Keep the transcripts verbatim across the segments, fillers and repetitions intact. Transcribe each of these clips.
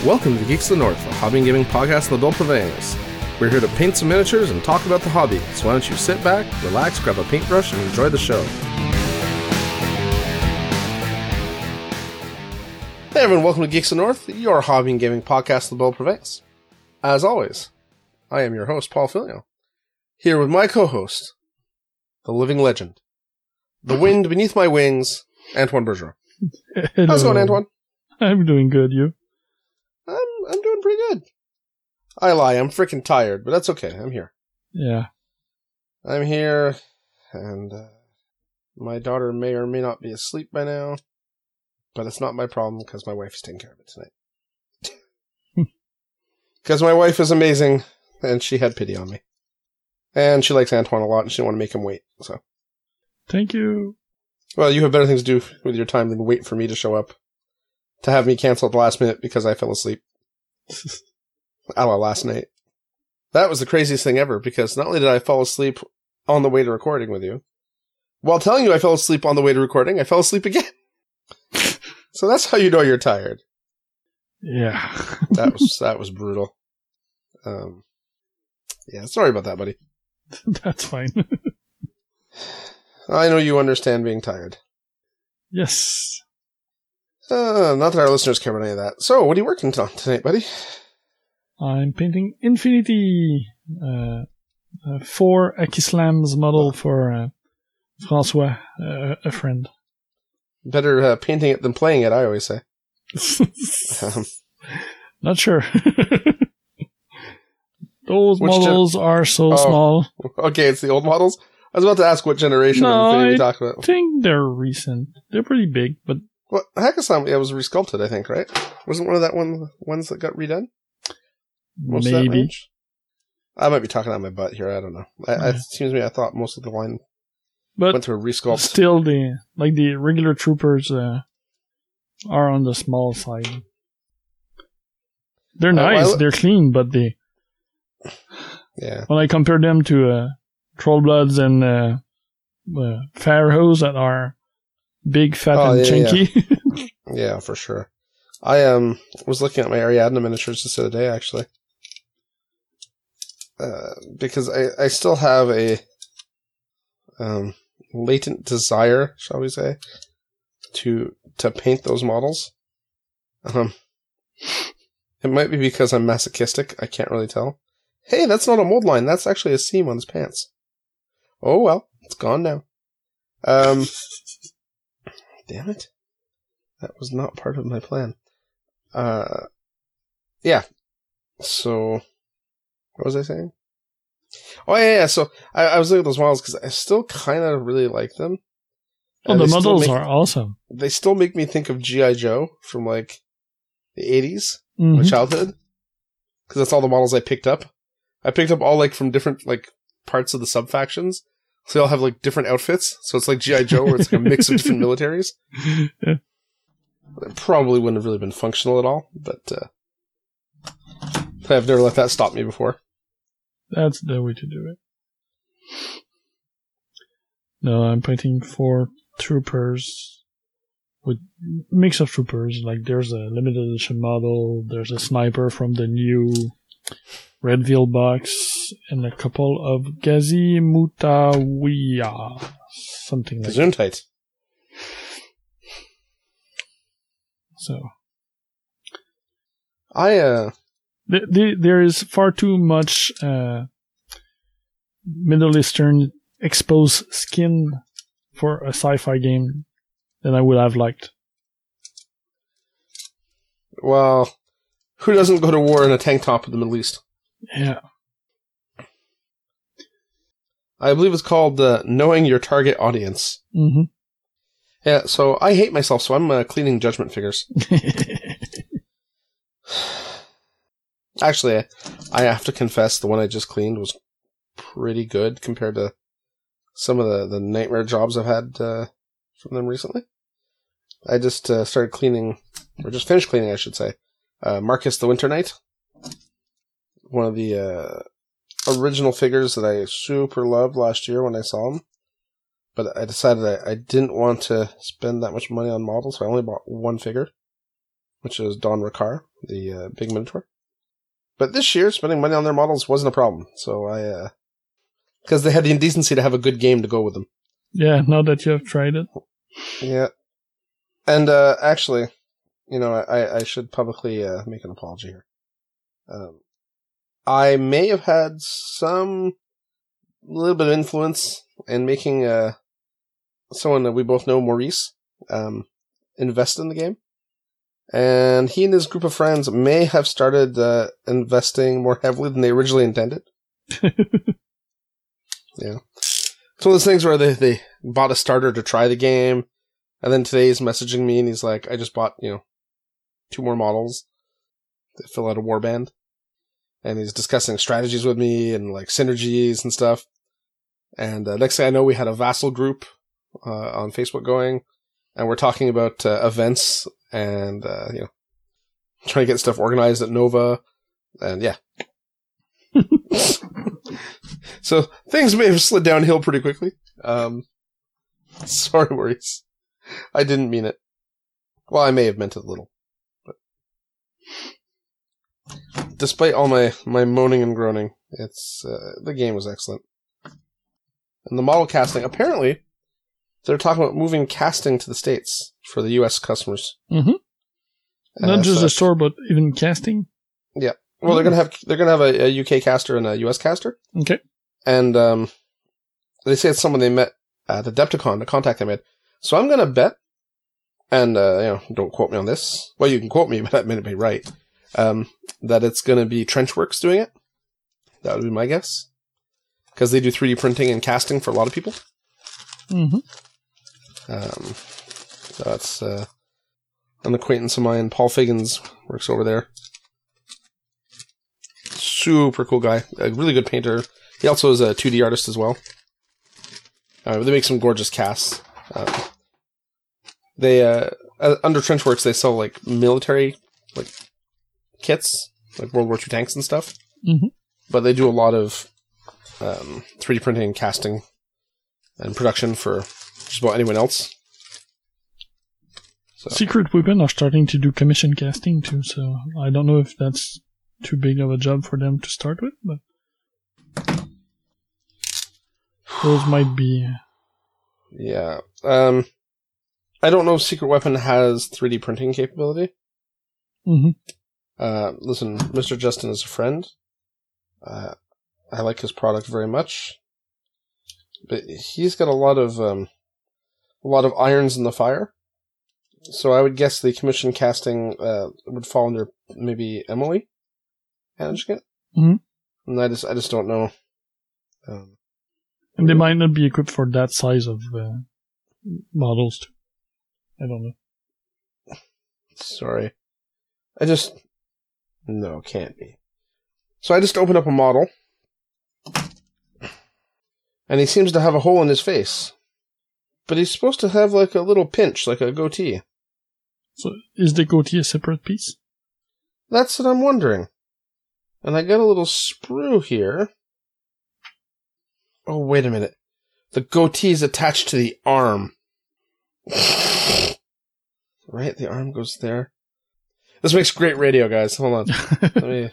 Welcome to Geeks of the North, a hobby and gaming podcast in the Dole Province. We're here to paint some miniatures and talk about the hobby, so why don't you sit back, relax, grab a paintbrush, and enjoy the show. Hey everyone, welcome to Geeks of the North, your hobby and gaming podcast in the Dole Province. As always, I am your host, Paul Filio, here with my co-host, the living legend, the wind beneath my wings, Antoine Bergeron. Hello. How's it going, Antoine? I'm doing good, you? I'm I'm doing pretty good. I lie, I'm freaking tired, but that's okay. I'm here. Yeah. I'm here, and uh, my daughter may or may not be asleep by now, but it's not my problem because my wife is taking care of it tonight. Because my wife is amazing, and she had pity on me. And she likes Antoine a lot, and she didn't want to make him wait, so. Thank you. Well, you have better things to do with your time than wait for me to show up. To have me cancel at the last minute because I fell asleep. A la last night. That was the craziest thing ever, because not only did I fall asleep on the way to recording with you, while telling you I fell asleep on the way to recording, I fell asleep again. So that's how you know you're tired. Yeah. That was that was brutal. Um, yeah, sorry about that, buddy. That's fine. I know you understand being tired. Yes. Uh, not that our listeners care about any of that. So, what are you working on tonight, buddy? I'm painting Infinity, uh, uh, for Akislam's model for uh, Francois, uh, a friend. Better uh, painting it than playing it, I always say. um, Not sure. Those Which models gen- are so oh, small. Okay, it's the old models? I was about to ask what generation No, of Infinity we I talking about. I think they're recent. They're pretty big, but... Well, Hakkasan, yeah, was resculpted, I think, right? Wasn't one of that one ones that got redone? Most maybe. Of that range? I might be talking out my butt here, I don't know. I, Yeah. It seems to me I thought most of the line But went to a resculpt. still, the like the regular troopers uh, are on the small side. They're Uh, nice, well, I- they're clean, but they Yeah. when I compare them to uh, Trollbloods and uh, uh, Pharaohs that are big, fat, Oh, and yeah, chunky. Yeah, for sure. I um was looking at my Ariadne miniatures this other day, actually. Uh, because I, I still have a um latent desire, shall we say, to to paint those models. Um, it might be because I'm masochistic. I can't really tell. Hey, that's not a mold line. That's actually a seam on his pants. Oh well, it's gone now. Um, damn it. That was not part of my plan. Uh, yeah. So, what was I saying? Oh, yeah, yeah. So, I, I was looking at those models because I still kind of really like them. Oh, Uh, the they still models make- are awesome. They still make me think of G I. Joe from, like, the eighties, Mhm. my childhood. Because that's all the models I picked up. I picked up all, like, from different, like, parts of the sub-factions. So they all have, like, different outfits. So it's like G I. Joe, where it's like a mix of different militaries. Yeah. It probably wouldn't have really been functional at all, but uh, I've never let that stop me before. That's the way to do it. No, I'm painting four troopers with mix of troopers. Like there's a limited edition model, there's a sniper from the new Redville box, and a couple of Gazi Mutawiya, something like that. Gesundheit. So I, uh, th- th- there is far too much uh, Middle Eastern exposed skin for a sci-fi game than I would have liked. well, who doesn't go to war in a tank top in the Middle East? Yeah. I believe it's called uh, Knowing Your Target Audience. Mm-hmm. Yeah, so I hate myself, so I'm uh, cleaning Judgment figures. Actually, I, I have to confess, the one I just cleaned was pretty good compared to some of the, the nightmare jobs I've had uh, from them recently. I just uh, started cleaning, or just finished cleaning, I should say, uh, Marcus the Winter Knight. One of the uh, original figures that I super loved last year when I saw him. But I decided I, I didn't want to spend that much money on models, so I only bought one figure. which is Don Ricard, the uh, big Minotaur. But this year, spending money on their models wasn't a problem. So I, uh, because they had the indecency to have a good game to go with them. Yeah, now that you have tried it. Yeah. And, uh, actually, you know, I, I should publicly, uh, make an apology here. Um, I may have had some little bit of influence in making, uh, someone that we both know, Maurice, um, invest in the game. And he and his group of friends may have started uh, investing more heavily than they originally intended. Yeah. It's one of those things where they, they bought a starter to try the game, and then today he's messaging me and he's like, I just bought, you know, two more models to fill out a warband. And he's discussing strategies with me and like synergies and stuff. And uh, next thing I know, we had a vassal group uh, on Facebook going, and we're talking about uh, events and, uh, you know, trying to get stuff organized at Nova. And yeah. So things may have slid downhill pretty quickly. Um, sorry, Maurice. I didn't mean it. Well, I may have meant it a little. But despite all my, my moaning and groaning, it's uh, the game was excellent. And the model casting, apparently, they're talking about moving casting to the States for the U S customers. Mm-hmm. Not uh, just so, a store, but even casting. Yeah. Well, they're gonna have they're gonna have a, a U K caster and a U S caster. Okay. And um, they say it's someone they met at Adepticon, a contact they made. So I'm gonna bet, and uh, you know, don't quote me on this. Well, you can quote me, but that may not be right. Um, that it's gonna be Trenchworks doing it. That would be my guess, because they do three D printing and casting for a lot of people. Mm-hmm. Um, so that's uh, an acquaintance of mine, Paul Figgins, works over there. Super cool guy, a really good painter. He also is a two D artist as well. Uh, they make some gorgeous casts. Uh, they uh, under Trenchworks they sell like military like kits, like World War Two tanks and stuff. Mm-hmm. But they do a lot of um, three D printing, and casting, and production for just about anyone else. So. Secret Weapon are starting to do commission casting too, so I don't know if that's too big of a job for them to start with, but those might be. Yeah. Um, I don't know if Secret Weapon has three D printing capability. Mm-hmm. Uh, listen, Mister Justin is a friend. Uh, I like his product very much, but he's got a lot of um, a lot of irons in the fire. So I would guess the commission casting uh, would fall under maybe Emily managing it. Mm-hmm. And I just I just don't know. Um, and they might not be equipped for that size of uh, models too. I don't know. Sorry. I just... No, can't be. So I just opened up a model. And he seems to have a hole in his face. But he's supposed to have like a little pinch, like a goatee. So is the goatee a separate piece? That's what I'm wondering. And I got a little sprue here. Oh, wait a minute. The goatee is attached to the arm. Right? The arm goes there. This makes great radio, guys. Hold on. Let me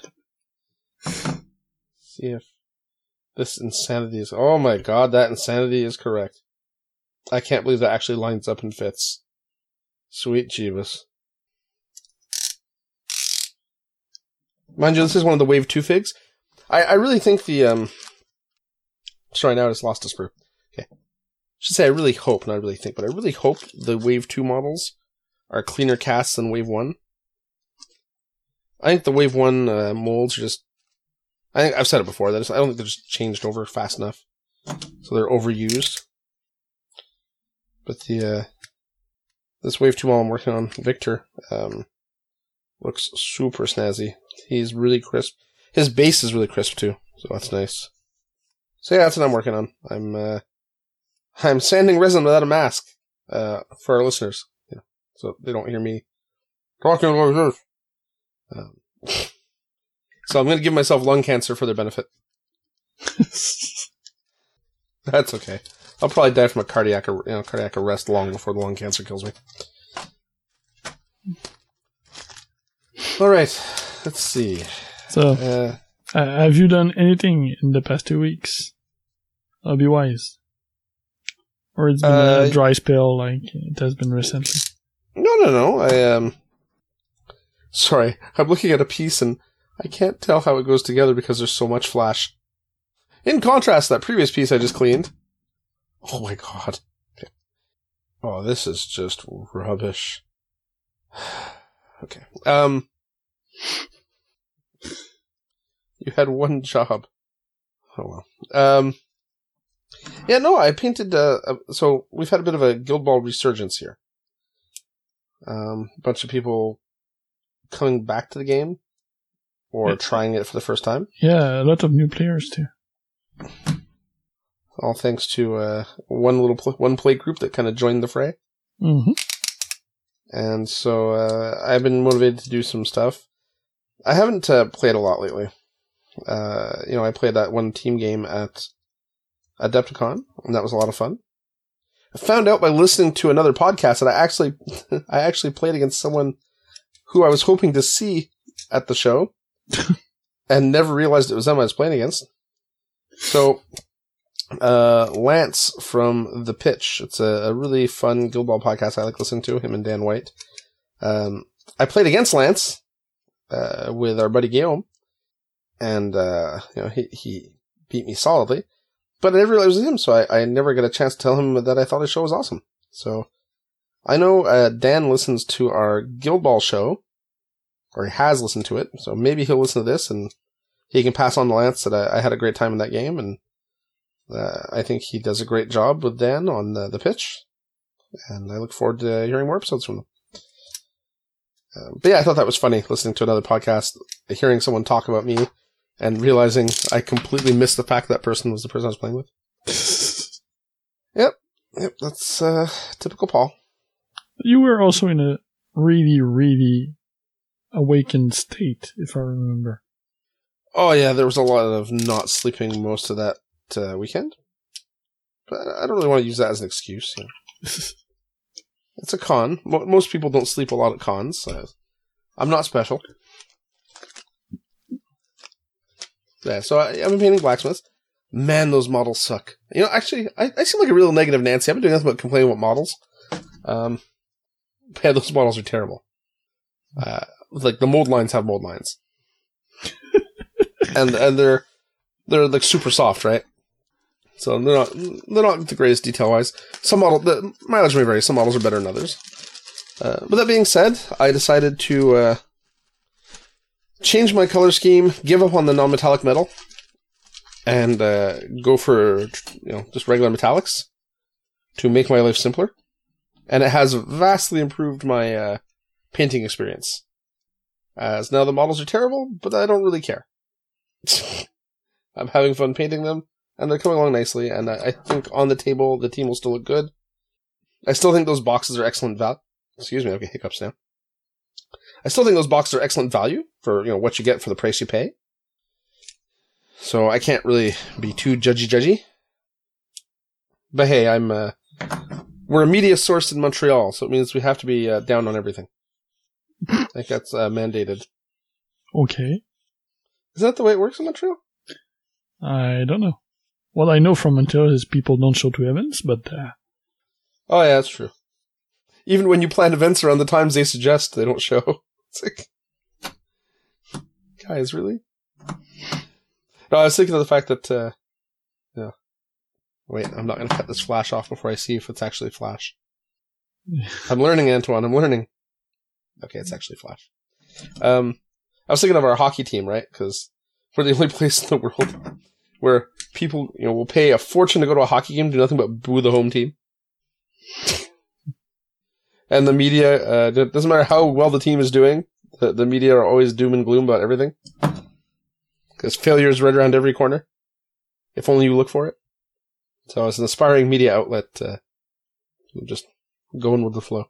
see if this insanity is... Oh my god, that insanity is correct. I can't believe that actually lines up and fits. Sweet Jeebus. Mind you, this is one of the Wave two figs. I, I really think the... um. Sorry, now I just lost a sprue. Okay. I should say I really hope, not really think, but I really hope the Wave two models are cleaner casts than Wave one. I think the Wave one uh, molds are just... I think I've said it before. That I don't think they're just changed over fast enough. So they're overused. But the... Uh, this Wave two model I'm working on, Victor, um, looks super snazzy. He's really crisp. His base is really crisp too, so that's nice. So yeah, that's what I'm working on. I'm uh, I'm sanding resin without a mask uh, for our listeners, you know, so they don't hear me talking like this. Um, so I'm going to give myself lung cancer for their benefit. That's okay. I'll probably die from a cardiac, you know, cardiac arrest long before the lung cancer kills me. All right. Let's see. So, Uh, uh, have you done anything in the past two weeks? Hobby-wise? Or it's been uh, a dry spell like it has been recently? no, no, no. I um. Sorry, I'm looking at a piece and I can't tell how it goes together because there's so much flash. In contrast, that previous piece I just cleaned. Oh my god. Okay. Oh, this is just rubbish. Okay. Um. You had one job. Oh well. Um. Yeah, no, I painted, uh, uh, so we've had a bit of a Guild Ball resurgence here. Um, a bunch of people coming back to the game, or yeah. trying it for the first time. Yeah, a lot of new players too. All thanks to, uh, one little, pl- one play group that kind of joined the fray. Mm-hmm. And so, uh, I've been motivated to do some stuff. I haven't, uh, played a lot lately. Uh, you know, I played that one team game at Adepticon, and that was a lot of fun. I found out by listening to another podcast that I actually, I actually played against someone who I was hoping to see at the show, and never realized it was them I was playing against. So, uh, Lance from The Pitch, it's a, a really fun Guild Ball podcast I like listening to, him and Dan White. Um, I played against Lance, uh, with our buddy Guillaume, and, uh, you know, he, he beat me solidly. But I never realized it was him, so I, I never got a chance to tell him that I thought his show was awesome. So, I know uh, Dan listens to our Guild Ball show, or he has listened to it, so maybe he'll listen to this, and he can pass on to Lance that I, I had a great time in that game, and uh, I think he does a great job with Dan on the, the pitch, and I look forward to hearing more episodes from them. Uh, but yeah, I thought that was funny, listening to another podcast, hearing someone talk about me, and realizing I completely missed the fact that person was the person I was playing with. Yep. Yep, that's uh, typical Paul. You were also in a really, really awakened state, if I remember. Oh yeah, there was a lot of not sleeping most of that uh, weekend. But I don't really want to use that as an excuse. You know. It's a con. Mo- most people don't sleep a lot at cons. So I'm not special. Yeah, so I, I've been painting blacksmiths. Man, those models suck. You know, actually, I, I seem like a real negative Nancy. I've been doing nothing but complaining about models. Um, yeah, those models are terrible. Uh, like, the mold lines have mold lines. and and they're they're like super soft, right? So they're not they're not the greatest detail-wise. Some model, the mileage may vary. Some models are better than others. Uh, but that being said, I decided to uh, change my color scheme, give up on the non-metallic metal, and uh, go for, you know, just regular metallics to make my life simpler. And it has vastly improved my uh, painting experience. As now the models are terrible, but I don't really care. I'm having fun painting them, and they're coming along nicely, and I, I think on the table the team will still look good. I still think those boxes are excellent value. Excuse me, I've got hiccups now. I still think those boxes are excellent value for, you know, what you get for the price you pay. So I can't really be too judgy-judgy. But hey, I'm, uh, we're a media source in Montreal, so it means we have to be uh, down on everything. I think that's uh, mandated. Okay. Is that the way it works in Montreal? I don't know. What I know from Montreal is people don't show to events, but... Uh... Oh yeah, that's true. Even when you plan events around the times they suggest, they don't show. It's like... Guys, really? No, I was thinking of the fact that... Uh, yeah. Wait, I'm not going to cut this flash off before I see if it's actually flash. I'm learning, Antoine, I'm learning. Okay, it's actually flash. Um, I was thinking of our hockey team, right? Because we're the only place in the world where people, you know, will pay a fortune to go to a hockey game, do nothing but boo the home team. And the media, uh, it doesn't matter how well the team is doing, the, the media are always doom and gloom about everything. Because failure is right around every corner. If only you look for it. So as an aspiring media outlet, uh, just going with the flow.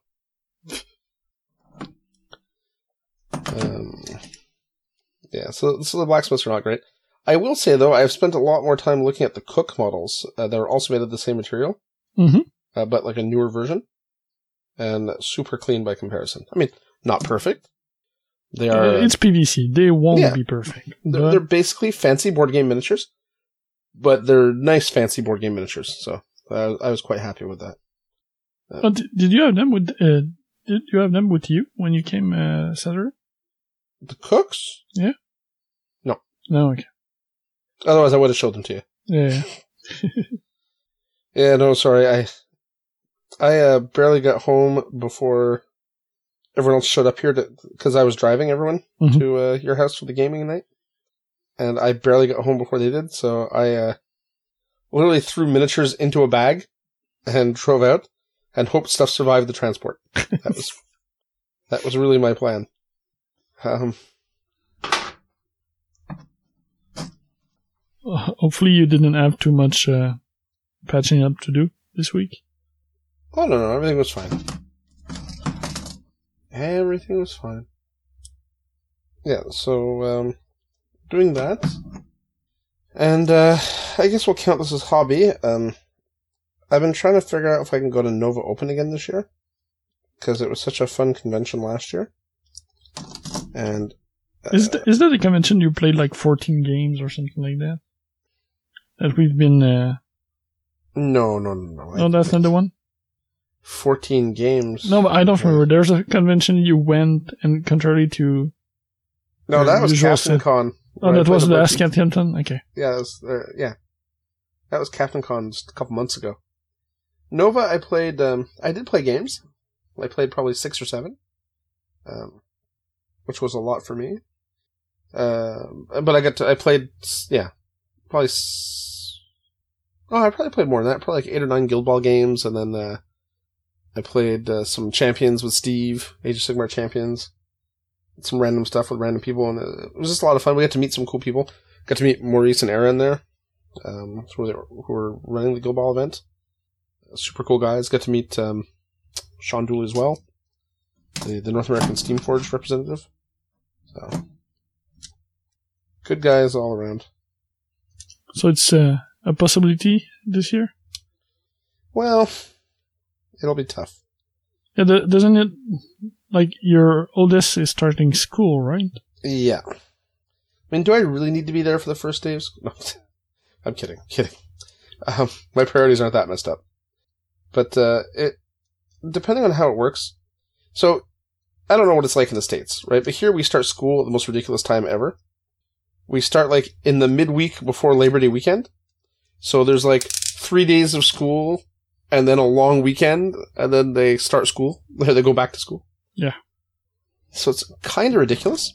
Um, yeah, so, so the blacksmiths are not great. I will say, though, I've spent a lot more time looking at the Cook models uh, that are also made of the same material, Mm-hmm. uh, but like a newer version, and super clean by comparison. I mean, not perfect, They are. Uh, it's P V C. They won't Yeah. be perfect. They're, but- they're basically fancy board game miniatures, but they're nice fancy board game miniatures. So I, I was quite happy with that. Oh, did, did you have them with? Uh, did you have them with you when you came uh, Saturday? The cooks? No. Okay. Otherwise, I would have showed them to you. Yeah. Yeah, no, sorry. I I uh, barely got home before everyone else showed up here because I was driving everyone Mhm. to uh, your house for the gaming night, and I barely got home before they did. So I uh, literally threw miniatures into a bag and drove out and hoped stuff survived the transport. That was that was really my plan. Um, Uh, Hopefully, you didn't have too much uh, patching up to do this week. oh no, no, everything was fine. Everything was fine. Yeah, so um, doing that, and uh, I guess we'll count this as hobby. Um, I've been trying to figure out if I can go to Nova Open again this year because it was such a fun convention last year. And uh, Is th- is that a convention you played like fourteen games or something like that? That we've been. Uh, no, no, no, no. no, that's not the one. Fourteen games. No, but I don't Yeah. remember. There's a convention you went, and contrary to. No, that was usual Captain set. Con. Oh, where I that played was a the bunch of- Ask Captain. Okay. Yeah, that was, uh, yeah. That was Captain Con just a couple months ago. Nova, I played, um, I did play games. I played probably six or seven. Um, which was a lot for me. Um, but I got to, I played, yeah, probably, s- oh, I probably played more than that. Probably like eight or nine Guild Ball games, and then, uh, I played, uh, some Champions with Steve, Age of Sigmar Champions. Some random stuff with random people, and it was just a lot of fun. We got to meet some cool people. Got to meet Maurice and Aaron there, um, who were, who were running the Guild Ball event. Super cool guys. Got to meet um, Sean Dooley as well, the, the North American Steamforged representative. So, good guys all around. So it's uh, a possibility this year. Well, it'll be tough. Yeah, the, doesn't it? Like your oldest is starting school, right? Yeah. I mean, do I really need to be there for the first day of school? No, I'm kidding. Kidding. Um, my priorities aren't that messed up. But uh, it, depending on how it works. So, I don't know what it's like in the States, right? But here we start school at the most ridiculous time ever. We start like in the midweek before Labor Day weekend. So there's like three days of school and then a long weekend, and then they start school. They go back to school. Yeah. So it's kind of ridiculous.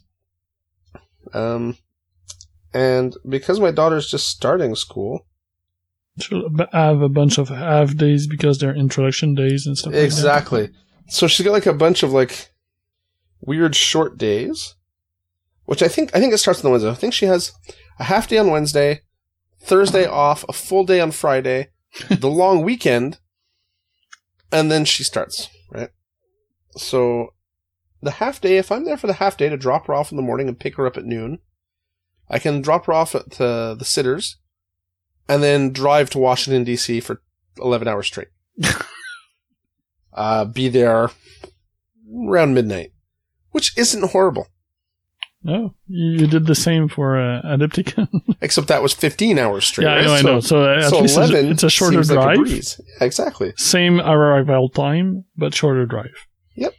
Um, and because my daughter's just starting school. She'll b- have a bunch of half days because they're introduction days and stuff like that. Exactly. So she's got like a bunch of like weird short days, which I think, I think it starts on Wednesday. I think she has a half day on Wednesday, Thursday off, a full day on Friday, the long weekend, and then she starts, right? So the half day, if I'm there for the half day to drop her off in the morning and pick her up at noon, I can drop her off at uh, the sitters and then drive to Washington, D C for eleven hours straight. uh, be there around midnight, which isn't horrible. No, you, you did the same for uh, Adepticon. Except that was fifteen hours straight. yeah, right? I know, I so, know. So uh, at so least it's, eleven it's a shorter seems like a drive. breeze. Yeah, exactly. Same arrival time, but shorter drive. Yep.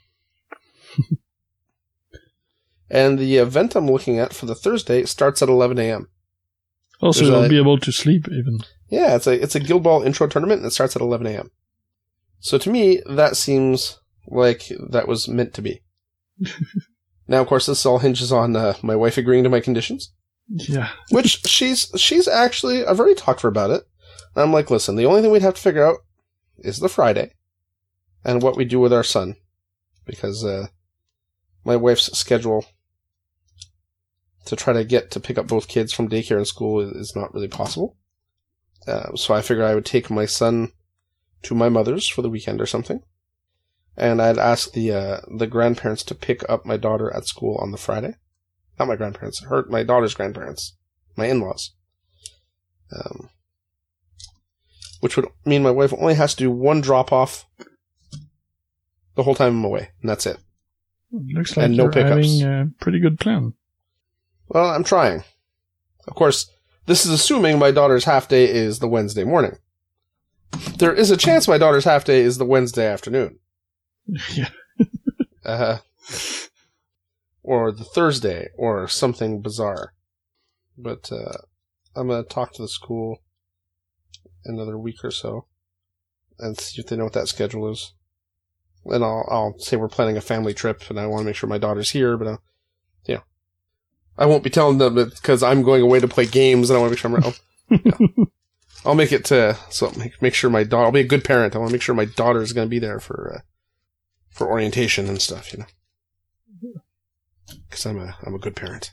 And the event I'm looking at for the Thursday starts at eleven a.m. Also, There's you'll a- be able to sleep even. Yeah, it's a it's a Guild Ball intro tournament, and it starts at eleven a.m. So to me, that seems like that was meant to be. Now, of course, this all hinges on uh, my wife agreeing to my conditions, Yeah. which she's she's actually, I've already talked to her about it. And I'm like, listen, the only thing we'd have to figure out is the Friday and what we do with our son, because uh, my wife's schedule to try to get to pick up both kids from daycare and school is, is not really possible. Uh, so I figured I would take my son to my mother's for the weekend or something. And I'd ask the uh, the grandparents to pick up my daughter at school on the Friday. Not my grandparents, her my daughter's grandparents, my in-laws. Um, which would mean my wife only has to do one drop-off the whole time I'm away, and that's it. Looks like and no you're pickups. having a pretty good plan. Well, I'm trying. Of course, this is assuming my daughter's half day is the Wednesday morning. There is a chance my daughter's half day is the Wednesday afternoon. Yeah. uh, or the Thursday, or something bizarre. But uh, I'm going to talk to the school another week or so and see if they know what that schedule is. And I'll, I'll say we're planning a family trip, and I want to make sure my daughter's here, but, uh, you know, I won't be telling them that because I'm going away to play games, and I want to make sure I'm around. Yeah. I'll make it to, so make, make sure my daughter, I'll be a good parent. I want to make sure my daughter is going to be there for, uh, for orientation and stuff, you know. Because I'm a, I'm a good parent.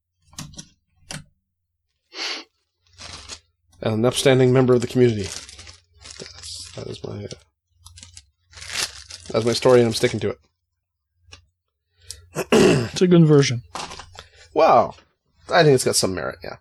And an upstanding member of the community. That's, that is my, uh, that's my story, and I'm sticking to it. It's a good version. Wow. I think it's got some merit, yeah.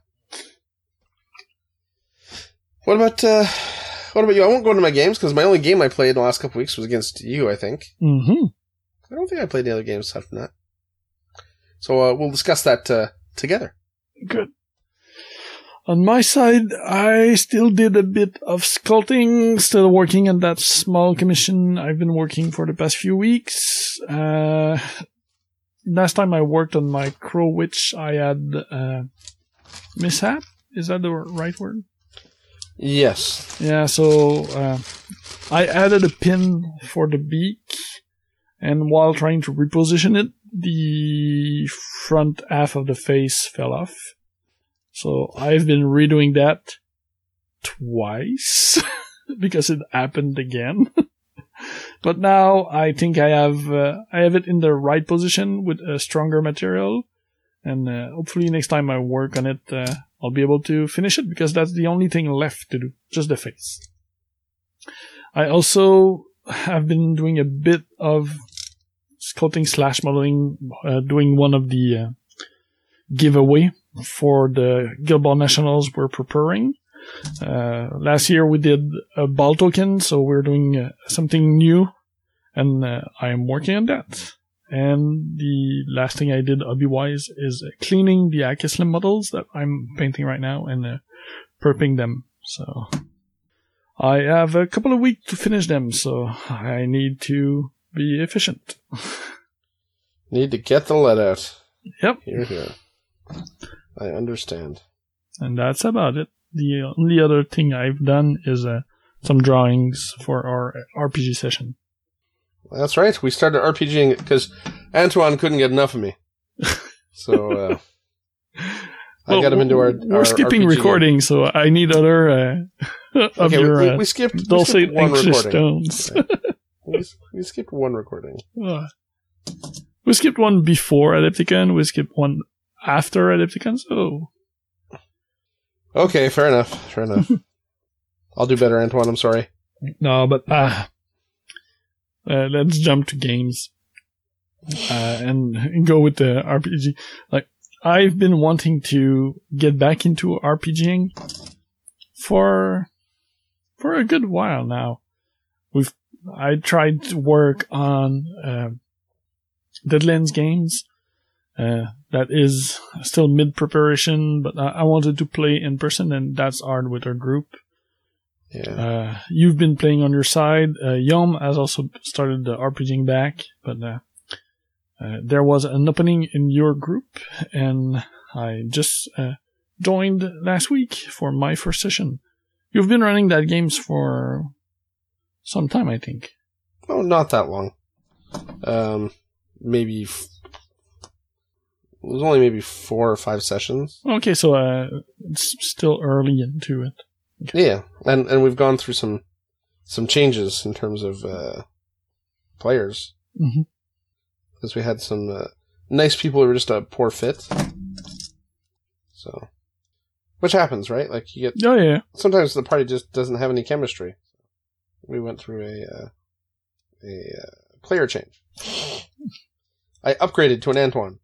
What about, uh, what about you? I won't go into my games, because my only game I played in the last couple weeks was against you, I think. Mm-hmm. I don't think I played any other games aside from that. So, uh, we'll discuss that, uh, together. Good. On my side, I still did a bit of sculpting, still working on that small commission I've been working for the past few weeks. Uh, last time I worked on my Crow Witch, I had, uh, mishap? Is that the right word? Yes. Yeah, so uh, I added a pin for the beak, and while trying to reposition it, the front half of the face fell off. So I've been redoing that twice because it happened again. But now I think I have uh, I have it in the right position with a stronger material, and uh, hopefully next time I work on it, uh, I'll be able to finish it, because that's the only thing left to do, just the face. I also have been doing a bit of sculpting slash modeling, uh, doing one of the uh, giveaway for the Guild Ball Nationals we're preparing. Uh, last year we did a ball token, so we're doing uh, something new, and uh, I am working on that. And the last thing I did hobby-wise is uh, cleaning the Akislim models that I'm painting right now and uh, perping them. So I have a couple of weeks to finish them, so I need to be efficient. Need to get the lead out. Yep. Here, here. I understand. And that's about it. The only other thing I've done is uh, some drawings for our R P G session. That's right. We started RPGing because Antoine couldn't get enough of me. So uh, well, I got him into our. We're our skipping R P G recording, so I need other uh, of okay, your we, we, uh, we skipped, dulcet we skipped one anxious recording. tones. Right. we, we skipped one recording. Uh, we skipped one before Adepticon. We skipped one after Adepticon. So okay, fair enough. Fair enough. I'll do better, Antoine. I'm sorry. No, but uh, uh, let's jump to games uh, and go with the R P G. Like, I've been wanting to get back into RPGing for for a good while now. We've I tried to work on uh, Deadlands games. Uh, that is still mid preparation, but I, I wanted to play in person, and that's hard with our group. Yeah. Uh, you've been playing on your side. Uh, Yom has also started the RPGing back, but uh, uh, there was an opening in your group, and I just uh, joined last week for my first session. You've been running that games for some time, I think. Oh, not that long. Um, maybe f- it was only maybe four or five sessions. Okay, so uh, it's still early into it. Okay. Yeah, and and we've gone through some some changes in terms of uh, players, because Mm-hmm. we had some uh, nice people who were just a poor fit. So, which happens, right? Like you get Oh yeah. sometimes the party just doesn't have any chemistry. We went through a uh, a uh, player change. I upgraded to an Antoine.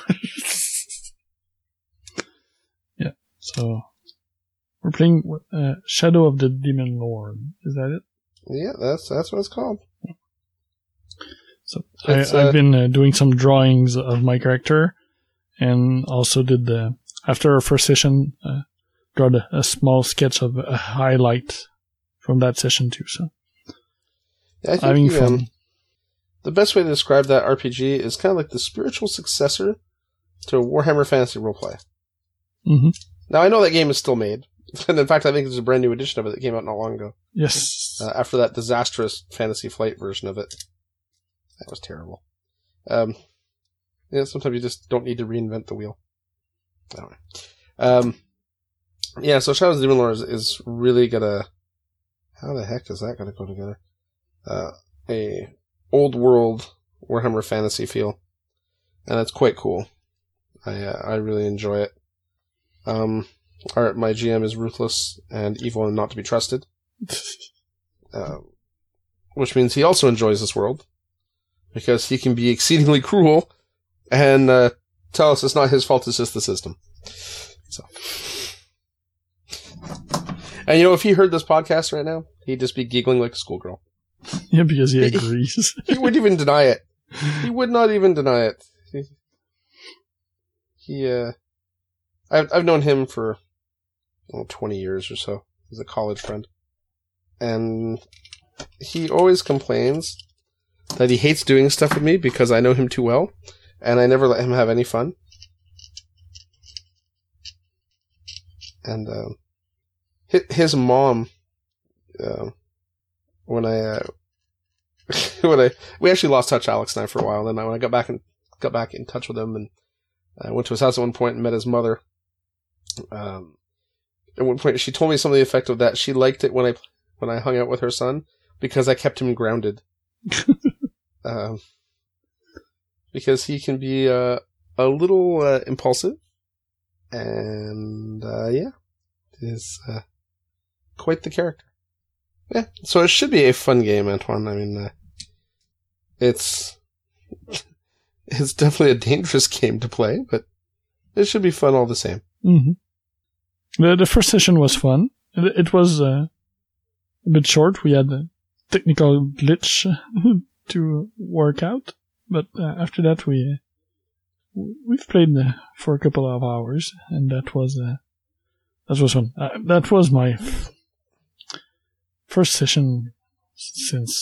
Yeah. So. We're playing uh, Shadow of the Demon Lord. Is that it? Yeah, that's that's what it's called. So I, It's, uh, I've been uh, doing some drawings of my character, and also did the after our first session, uh, got a, a small sketch of a highlight from that session too. So Yeah, I think having the, fun. um, the best way to describe that R P G is kind of like the spiritual successor to Warhammer Fantasy Roleplay. Mm-hmm. Now, I know that game is still made. And in fact, I think there's a brand new edition of it that came out not long ago. Yes. Uh, after that disastrous Fantasy Flight version of it. That was terrible. Um, yeah, sometimes you just don't need to reinvent the wheel. Anyway. Um, yeah, so Shadows of the Demon Lord is, is really gonna... How the heck is that gonna go together? Uh, a old world Warhammer Fantasy feel. And it's quite cool. I uh, I really enjoy it. Um, our, my G M is ruthless and evil and not to be trusted. uh, which means he also enjoys this world. Because he can be exceedingly cruel and uh, tell us it's not his fault, it's just the system. So. And you know, if he heard this podcast right now, he'd just be giggling like a schoolgirl. Yeah, because he agrees. He wouldn't even deny it. He would not even deny it. He, he uh, I've, I've known him for oh, twenty years or so. He's a college friend. And he always complains that he hates doing stuff with me because I know him too well, and I never let him have any fun. And uh, his mom, uh, when I, uh, when I, we actually lost touch, Alex and I, for a while. And then when I got back and got back in touch with him, and I went to his house at one point and met his mother. Um, at one point, she told me something to the effect of that she liked it when I when I hung out with her son because I kept him grounded. um, because he can be uh, a little uh, impulsive, and uh, yeah, is uh, quite the character. Yeah, so it should be a fun game, Antoine. I mean, uh, it's it's definitely a dangerous game to play, but it should be fun all the same. Mm-hmm. The the first session was fun. It, it was uh, a bit short. We had a technical glitch to work out, but uh, after that we uh, we've played uh, for a couple of hours, and that was uh, that was fun. Uh, that was my f- first session since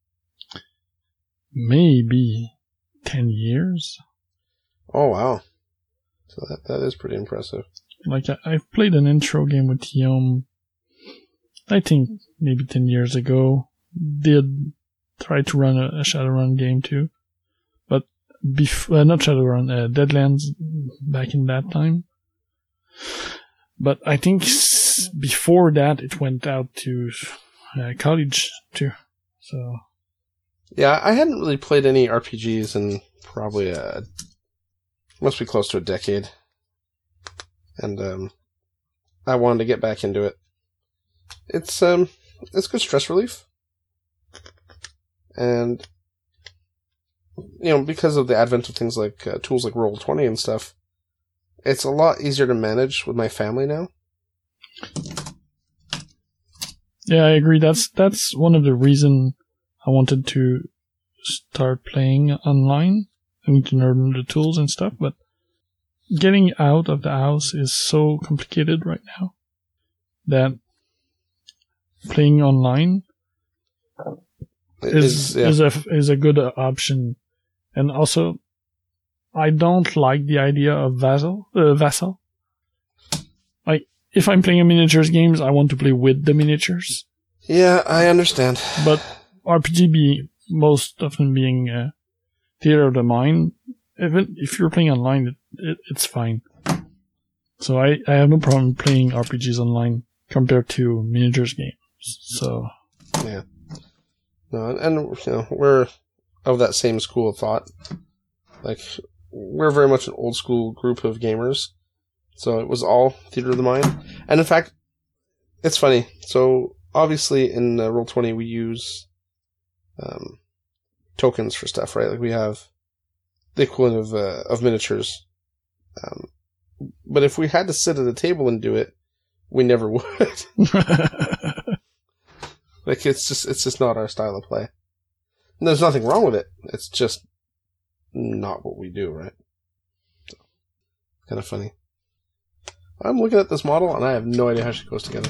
maybe ten years. Oh wow! So that that is pretty impressive. Like I, I've played an intro game with Guillaume, I think maybe ten years ago. Did try to run a, a Shadowrun game too, but bef- uh, not Shadowrun, uh, Deadlands back in that time. But I think s- before that it went out to uh, college too. So yeah, I hadn't really played any R P Gs in probably a must be close to a decade, and um, I wanted to get back into it. It's um, it's good stress relief. And, you know, because of the advent of things like uh, tools like Roll twenty and stuff, it's a lot easier to manage with my family now. yeah, I agree. That's that's one of the reasons I wanted to start playing online. I need to learn the tools and stuff, but getting out of the house is so complicated right now that playing online is is, yeah. is a is a good uh, option. And also, I don't like the idea of vassal uh, vassal. Like, if I'm playing a miniatures games, I want to play with the miniatures. Yeah, I understand. But R P G be most often being uh, theater of the mind. Even if you're playing online, it, it, it's fine. So I, I have no problem playing R P Gs online compared to miniatures games. So yeah. No, and, you know, we're of that same school of thought. Like, we're very much an old school group of gamers. So it was all theater of the mind. And in fact, it's funny. So, obviously, in uh, Roll twenty, we use um, tokens for stuff, right? Like, we have the equivalent of uh, of miniatures. Um, but if we had to sit at a table and do it, we never would. Like, it's just it's just not our style of play. And there's nothing wrong with it. It's just not what we do, right? So, kind of funny. I'm looking at this model, and I have no idea how she goes together.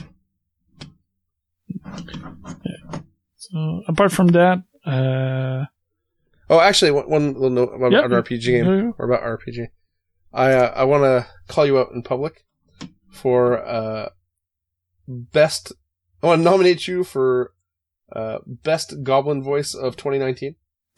Yeah. So, apart from that... Uh... Oh, actually, one, one little note about yep. an R P G game, yeah, yeah. or about R P G. I uh, I want to call you out in public for uh, best... I want to nominate you for uh, best goblin voice of twenty nineteen.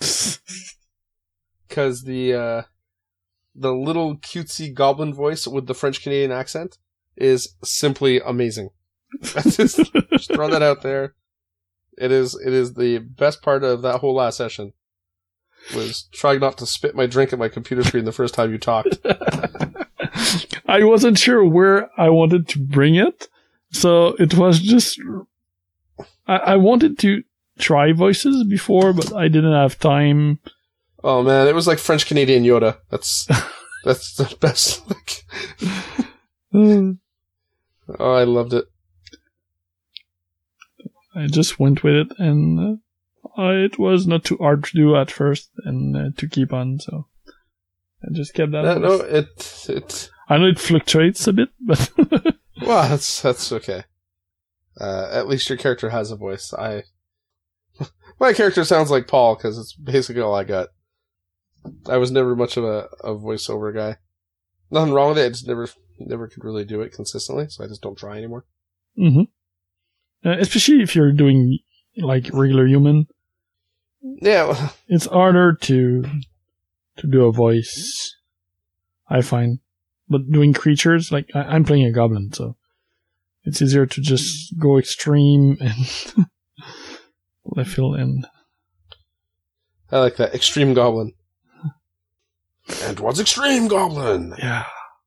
Because the... Uh, The little cutesy goblin voice with the French Canadian accent is simply amazing. just, just throw that out there. It is it is the best part of that whole last session. Was trying not to spit my drink at my computer screen the first time you talked. I wasn't sure where I wanted to bring it, so it was just. I, I wanted to try voices before, but I didn't have time. Oh man, it was like French Canadian Yoda. That's that's the best. Oh, I loved it. I just went with it, and uh, it was not too hard to do at first, and uh, to keep on. So I just kept that. Uh, no, it it. I know it fluctuates a bit, but well, that's that's okay. Uh, at least your character has a voice. I my character sounds like Paul because it's basically all I got. I was never much of a, a voiceover guy. Nothing wrong with it. I just never, never could really do it consistently, so I just don't try anymore. Mm-hmm. Uh, especially if you're doing like regular human. Yeah, it's harder to to do a voice. I find, but doing creatures like I, I'm playing a goblin, so it's easier to just go extreme and left field in. I like that extreme goblin. And what's extreme goblin? Yeah.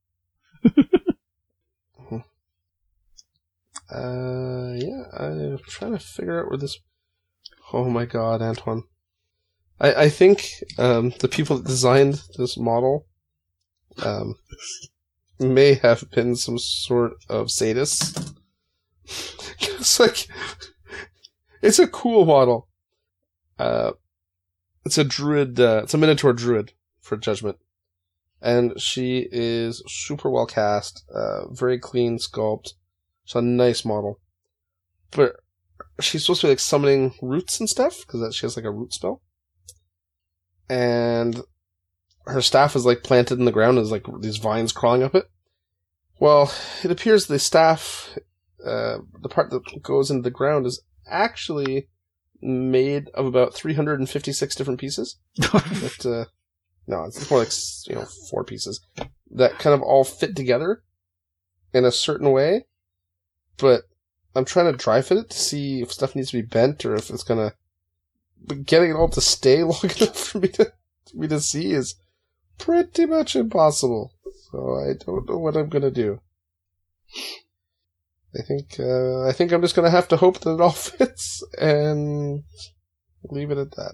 uh, yeah, I'm trying to figure out where this... Oh my god, Antoine. I, I think um, the people that designed this model um, may have been some sort of sadists. It's like... It's a cool model. Uh, it's a druid... Uh, it's a minotaur druid. For Judgment. And she is super well cast, uh, very clean sculpt. It's a nice model. But she's supposed to be like summoning roots and stuff, because she has like a root spell. And her staff is like planted in the ground, and there's like these vines crawling up it. Well, it appears the staff, uh, the part that goes into the ground is actually made of about three hundred fifty-six different pieces. But, uh, No, it's more like, you know, four pieces that kind of all fit together in a certain way. But I'm trying to dry fit it to see if stuff needs to be bent or if it's gonna. But getting it all to stay long enough for me to for me to see is pretty much impossible. So I don't know what I'm gonna do. I think uh, I think I'm just gonna have to hope that it all fits and leave it at that.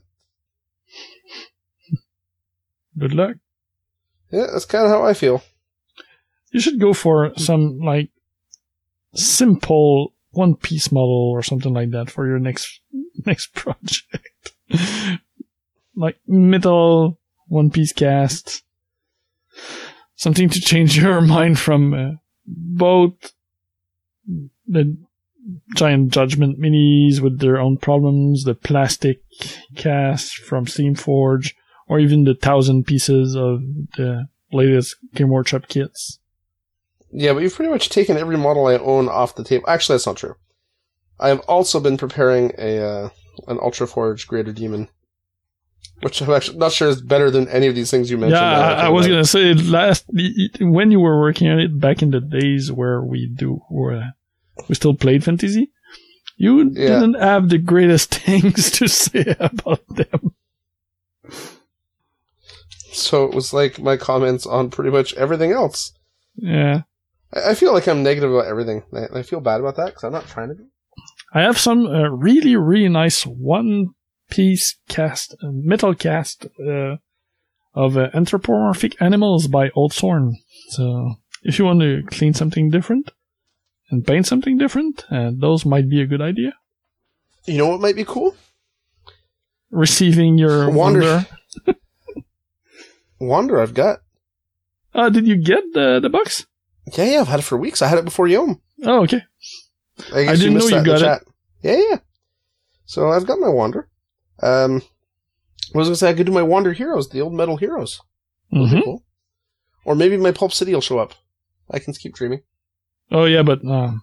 Good luck. Yeah, that's kind of how I feel. You should go for some, like, simple one-piece model or something like that for your next next project. Like, metal one-piece cast. Something to change your mind from uh, both the giant Judgment minis with their own problems, the plastic cast from Steamforge, or even the thousand pieces of the latest Game Workshop kits. Yeah, but you've pretty much taken every model I own off the table. Actually, that's not true. I have also been preparing a uh, an Ultra Forge Greater Demon, which I'm actually not sure is better than any of these things you mentioned. Yeah, I, I was gonna say last when you were working on it back in the days where we do where we still played Fantasy, you yeah. didn't have the greatest things to say about them. So it was like my comments on pretty much everything else. Yeah. I, I feel like I'm negative about everything. I, I feel bad about that because I'm not trying to be. I have some uh, really, really nice one-piece cast, uh, metal cast uh, of uh, anthropomorphic animals by Old Thorn. So if you want to clean something different and paint something different, uh, those might be a good idea. You know what might be cool? receiving your Wander. Wander. Wander, I've got. Uh, did you get the the box? Yeah, yeah, I've had it for weeks. I had it before Yom. Oh, okay. I, guess I didn't missed know you that in the got chat. Yeah, yeah. So I've got my Wander. Um, I was going to say I could do my Wander Heroes, the old Metal Heroes. Mm-hmm. Cool. Or maybe my Pulp City will show up. I can keep dreaming. Oh, yeah, but um,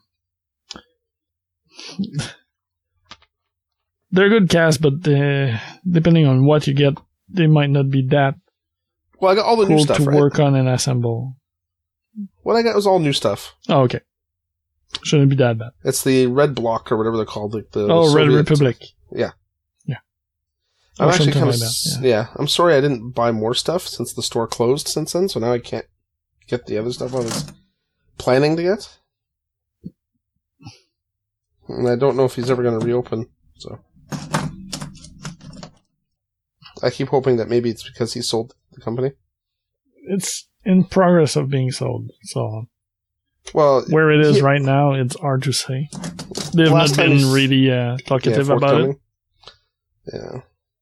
they're good cast, but uh, depending on what you get, they might not be that Well, I got all the cool new stuff, to right? work on and assemble. What I got was all new stuff. Oh, okay. Shouldn't be that bad. It's the Red Block or whatever they're called. Like the, Oh, the Red Soviet- Republic. Yeah. Yeah. I'm Or actually something kind of like s- that, yeah. I'm sorry I didn't buy more stuff since the store closed since then. So now I can't get the other stuff I was planning to get. And I don't know if he's ever going to reopen. So I keep hoping that maybe it's because he sold the company. It's in progress of being sold, so Well, where it is he- right now, it's hard to say. They've Last not time been he's- really uh, talkative yeah, about it. forthcoming. Yeah.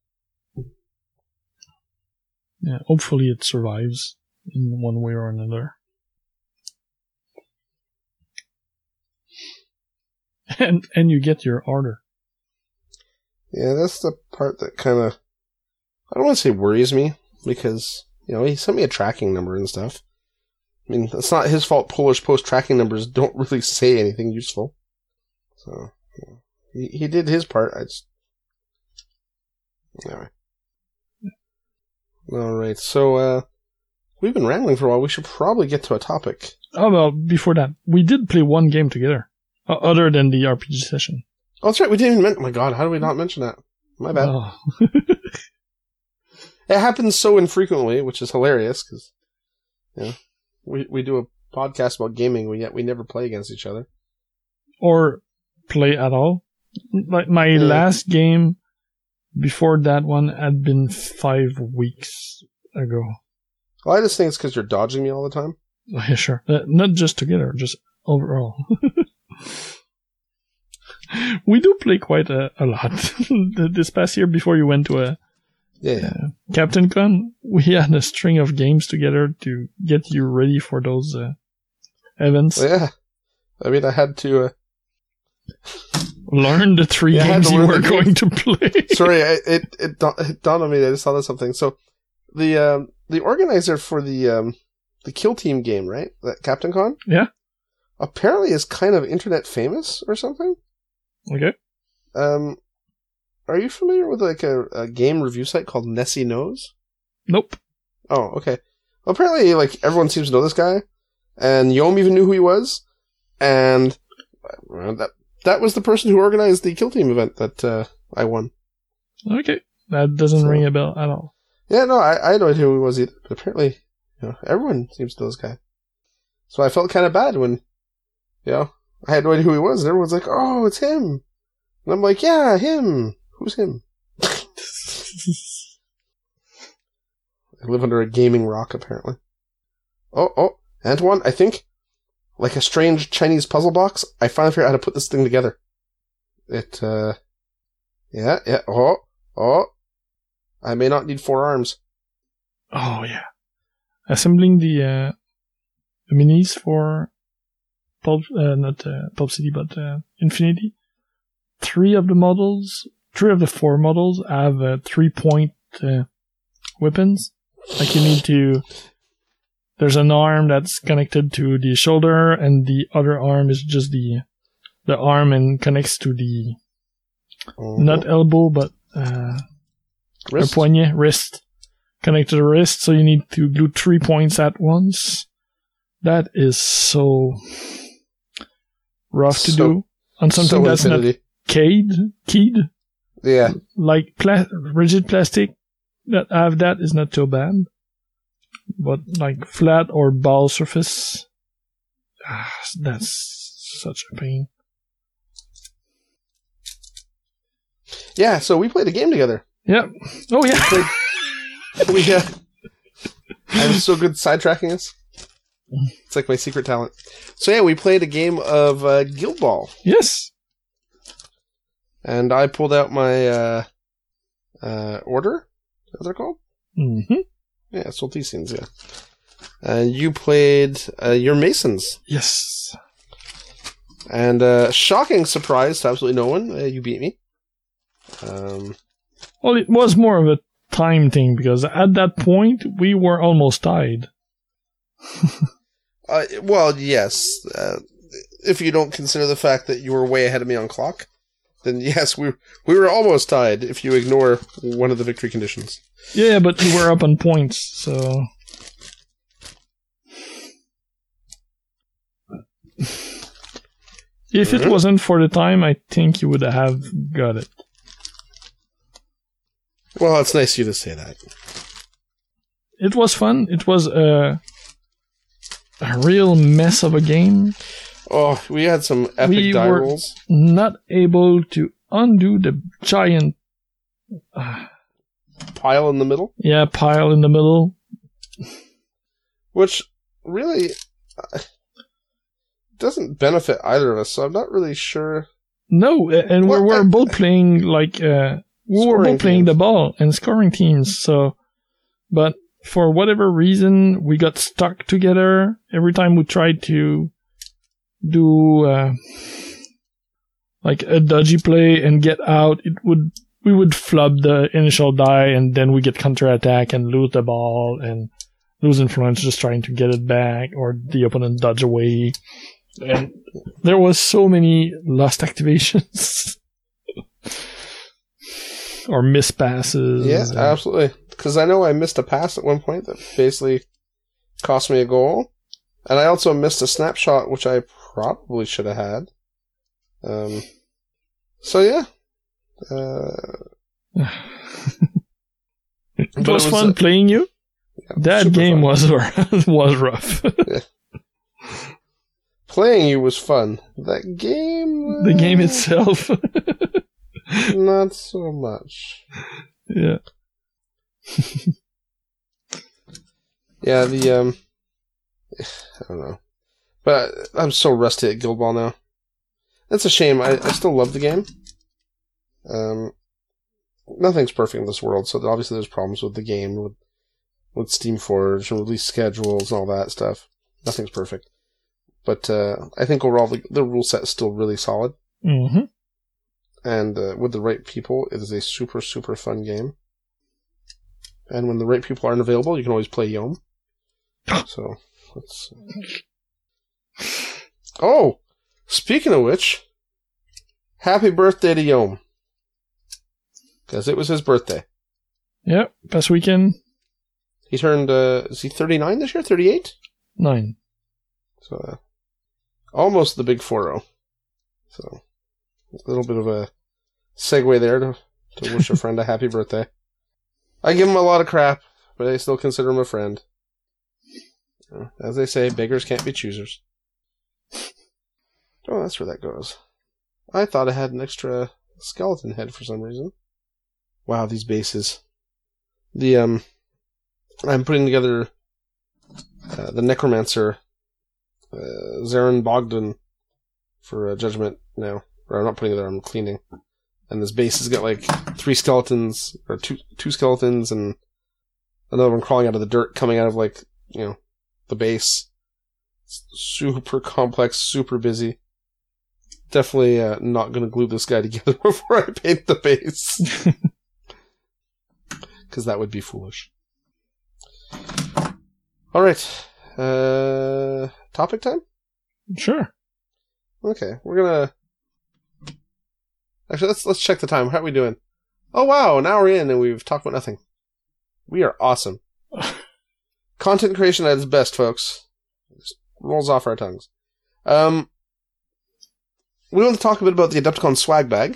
Yeah, hopefully it survives in one way or another. And and you get your order. Yeah, that's the part that kind of, I don't want to say worries me, because, you know, he sent me a tracking number and stuff. I mean, it's not his fault Polish Post tracking numbers don't really say anything useful. So, yeah. he, he did his part, I just... Anyway. Alright, so, uh, we've been rambling for a while, we should probably get to a topic. Oh, well, before that, we did play one game together, uh, other than the R P G session. Oh, that's right, we didn't even mention, oh my god, how do we not mention that? My bad. Oh. It happens so infrequently, which is hilarious, because, you know, we, we do a podcast about gaming, but yet we never play against each other. Or play at all. Like my Yeah. last game before that one had been five weeks ago. Well, I just think it's because you're dodging me all the time. Oh, yeah, sure. Uh, not just together, just overall. We do play quite a, a lot. This past year, before you went to a Yeah, yeah. uh, Captain Con, we had a string of games together to get you ready for those uh, events. Well, yeah. I mean, I had to, uh, Learn the three Yeah, I had games to you learn were the going to play. sorry, I, it, it, da- it dawned on me that I just thought of something. So, the, um, the organizer for the, um, the Kill Team game, right? That Captain Con? Yeah. Apparently is kind of internet famous or something. Okay. Um, are you familiar with like a, a game review site called Nessie Knows? Nope. Oh, okay. Well, apparently, like, everyone seems to know this guy, and Yom even knew who he was, and uh, that that was the person who organized the Kill Team event that uh, I won. Okay. That doesn't So- ring a bell at all. Yeah, no, I, I had no idea who he was either, but apparently, you know, everyone seems to know this guy. So I felt kind of bad when, you know, I had no idea who he was, and everyone's like, oh, it's him. And I'm like, yeah, him. Who's him? I live under a gaming rock, apparently. Oh, oh, Antoine, I think, like a strange Chinese puzzle box, I finally figured out how to put this thing together. It, uh, yeah, yeah, oh, oh, I may not need four arms. Oh, yeah. Assembling the, uh, the minis for Pulp, uh, not uh, Pulp City, but uh, Infinity. Three of the models, three of the four models have uh, three-point uh, weapons. Like you need to... There's an arm that's connected to the shoulder, and the other arm is just the the arm and connects to the... Oh. Not elbow, but... Uh, Wrist? a poignet, wrist, connect to the wrist, so you need to glue three points at once. That is so rough to So- do on something so that's infinity. not keyed, keyed, Yeah. like pla- rigid plastic that have that is not too bad. But like flat or ball surface, ah, that's such a pain. Yeah, so we played a game together. Yep. Oh yeah. we, uh, I'm so good sidetracking us. It's like my secret talent. So yeah, we played a game of uh, Guild Ball. Yes. And I pulled out my uh, uh, Order, is that what they're called? Mm-hmm. Yeah, Solticians, yeah. And you played uh, your Masons. Yes. And uh, shocking surprise to absolutely no one, uh, you beat me. Um, Well, it was more of a time thing, because at that point, we were almost tied. uh, well, yes. Uh, if you don't consider the fact that you were way ahead of me on clock, then yes, we we were almost tied if you ignore one of the victory conditions. Yeah, but you were up on points, so... If mm-hmm. it wasn't for the time, I think you would have got it. Well, it's nice of you to say that. It was fun. It was a, a real mess of a game. Oh, we had some epic we die were rolls. Not able to undo the giant uh, pile in the middle. Yeah, pile in the middle. Which really uh, doesn't benefit either of us. So I'm not really sure. No, and we were both playing like uh, we were both playing the ball and scoring teams. So, but for whatever reason, we got stuck together every time we tried to do uh, like a dodgy play and get out. It would we would flub the initial die, and then we get counterattack and lose the ball and lose influence just trying to get it back, or the opponent dodge away. And there was so many lost activations or miss passes. Yeah, and... absolutely. Because I know I missed a pass at one point that basically cost me a goal. And I also missed a snapshot, which I probably should have had. Um, so, yeah. Uh, it, was it was fun uh, playing you. Yeah, that game was, was rough. Yeah. Playing you was fun. That game... Uh, the game itself. Not so much. Yeah. Yeah, the, um... I don't know. But I'm so rusty at Guild Ball now. That's a shame. I, I still love the game. Um, nothing's perfect in this world, so obviously there's problems with the game, with, with Steamforge and release schedules and all that stuff. Nothing's perfect. But uh, I think overall the, the rule set is still really solid. Mm-hmm. And uh, with the right people, it is a super, super fun game. And when the right people aren't available, you can always play Yom. So, let's... Oh! Speaking of which, happy birthday to Yom. Because it was his birthday. Yep, past weekend. He turned, uh, is he thirty-nine this year? thirty-eight? Nine. So, uh, almost the big four oh. So, a little bit of a segue there to, to wish a friend a happy birthday. I give him a lot of crap, but I still consider him a friend. As they say, beggars can't be choosers. Oh, that's where that goes. I thought I had an extra skeleton head for some reason. Wow, these bases. The, um, I'm putting together uh, the Necromancer, uh, Zarin Bogdan for uh, Judgment now. Or I'm not putting it there, I'm cleaning. And this base has got like three skeletons, or two two skeletons, and another one crawling out of the dirt, coming out of like, you know, the base. It's super complex, super busy. Definitely uh, not going to glue this guy together before I paint the base. Because that would be foolish. Alright. Uh, topic time? Sure. Okay, we're gonna... Actually, let's let's check the time. How are we doing? Oh wow, an hour in and we've talked about nothing. We are awesome. Content creation at its best, folks. Just rolls off our tongues. Um, we want to talk a bit about the Adepticon swag bag.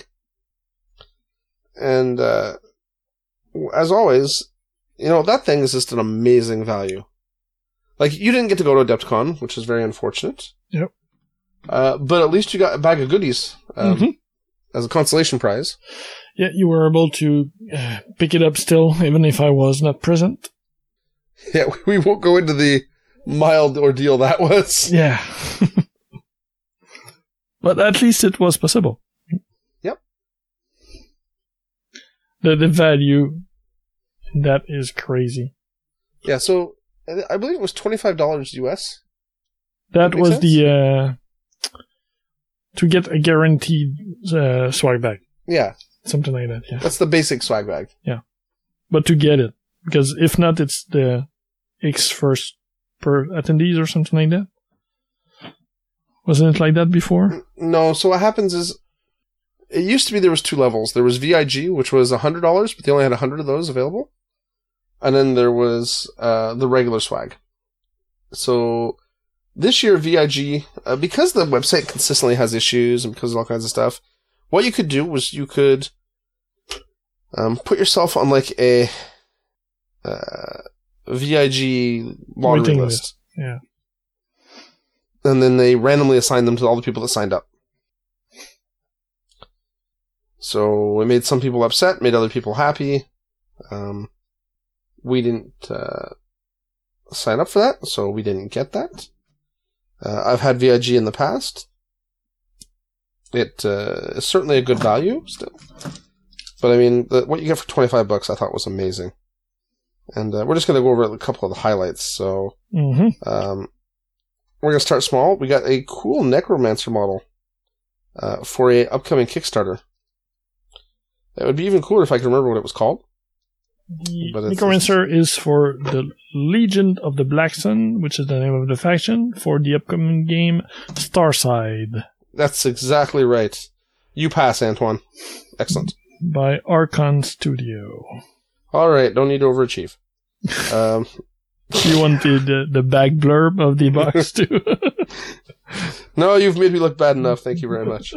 And, uh, as always, you know, that thing is just an amazing value. Like, you didn't get to go to Adepticon, which is very unfortunate. Yep. Uh, but at least you got a bag of goodies. Um, mm-hmm. As a consolation prize. Yeah, you were able to uh, pick it up still, even if I was not present. Yeah, we won't go into the mild ordeal that was. Yeah. But at least it was possible. Yep. the the value, that is crazy. Yeah, so I believe it was twenty-five dollars U S. That was sense? the uh, to get a guaranteed uh, swag bag, Yeah, something like that. Yeah, that's the basic swag bag. but to get it, because if not, it's the X first per attendees or something like that. Wasn't it like that before? No, so what happens is, it used to be there was two levels. There was V I G, which was one hundred dollars, but they only had one hundred of those available. And then there was uh, the regular swag. So this year, V I G, uh, because the website consistently has issues and because of all kinds of stuff, what you could do was you could um, put yourself on like a uh, V I G lottery Waiting list. list. Yeah. And then they randomly assign them to all the people that signed up. So it made some people upset, made other people happy. Um, we didn't uh, sign up for that, so we didn't get that. Uh, I've had V I G in the past. It uh, is certainly a good value still. But I mean, the, what you get for twenty-five bucks I thought was amazing. And uh, we're just going to go over a couple of the highlights. So Mm-hmm. um, we're going to start small. We got a cool Necromancer model uh, for a upcoming Kickstarter. It would be even cooler if I could remember what it was called. But it's- Necromancer is for the Legion of the Black Sun, which is the name of the faction, for the upcoming game Starside That's exactly right. You pass, Antoine. Excellent. by Archon Studio. All right, don't need to overachieve. Um, You want the, the, the back blurb of the box too? no, you've made me look bad enough. Thank you very much.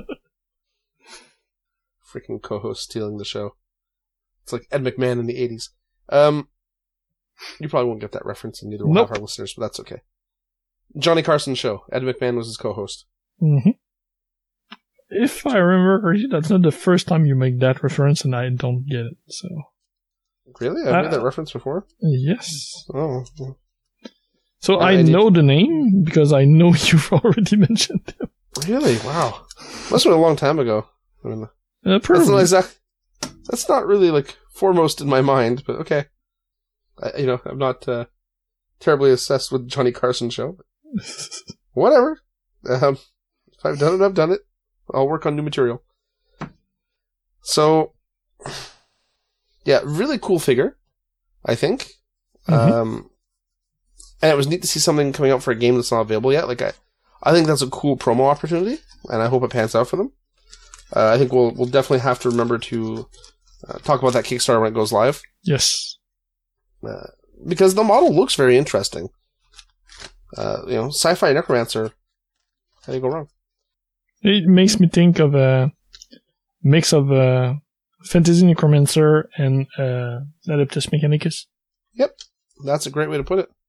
Freaking co-host stealing the show. It's like Ed McMahon in the eighties. Um, you probably won't get that reference, and neither will Nope. have our listeners, but that's okay. Johnny Carson's show. Ed McMahon was his co-host. Mm-hmm. If I remember correctly, that's not the first time you make that reference, and I don't get it. So Really? I've Uh, made that reference before? yes. Oh. So Uh, I I need- know the name because I know you've already mentioned it. Really? Wow. Must have been a long time ago. I mean, Uh, that's probably. not exact. That's not really like foremost in my mind, but okay. I, you know, I'm not uh, terribly obsessed with Johnny Carson show. But whatever. Um, if I've done it, I've done it. I'll work on new material. So, yeah, really cool figure, I think. Mhm. Um, and it was neat to see something coming out for a game that's not available yet. Like I, I think that's a cool promo opportunity, and I hope it pans out for them. Uh, I think we'll we'll definitely have to remember to uh, talk about that Kickstarter when it goes live, Yes. uh, because the model looks very interesting. Uh, you know, sci-fi necromancer. How do you go wrong? It makes me think of a mix of uh, fantasy necromancer and uh, Adeptus Mechanicus. That's a great way to put it.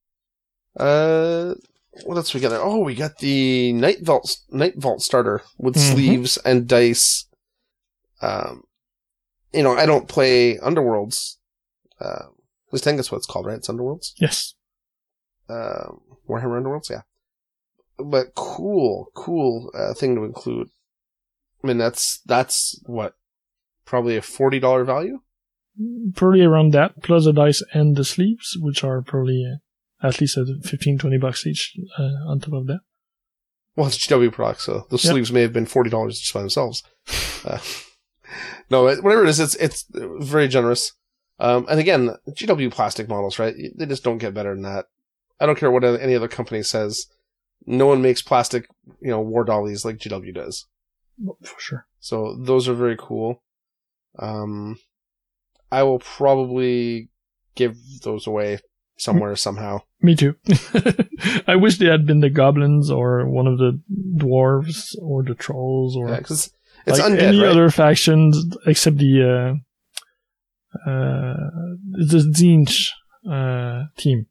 Uh, what else we got there? Oh, we got the Night Vault Night Vault starter with Mhm. sleeves and dice. Um, you know, I don't play Underworlds. Uh, at least I think that's what it's called, right? It's Underworlds. Yes. Um, Warhammer Underworlds, yeah. But cool, cool uh, thing to include. I mean, that's that's what probably a forty dollar value. Probably around that, plus the dice and the sleeves, which are probably uh, at least at fifteen, twenty bucks each uh, on top of that. Well, it's G W products, so those Yep. sleeves may have been forty dollars just by themselves. Uh, no, it- whatever it is, it's it's very generous. Um, and again, G W plastic models, right? They just don't get better than that. I don't care what any other company says. No one makes plastic, you know, war dollies like G W does. For sure. So those are very cool. Um, I will probably give those away somewhere somehow. Me too. I wish they had been the goblins or one of the dwarves or the trolls or Yeah, because it's like undead, any right? other factions except the uh, uh, the Zinch uh, team.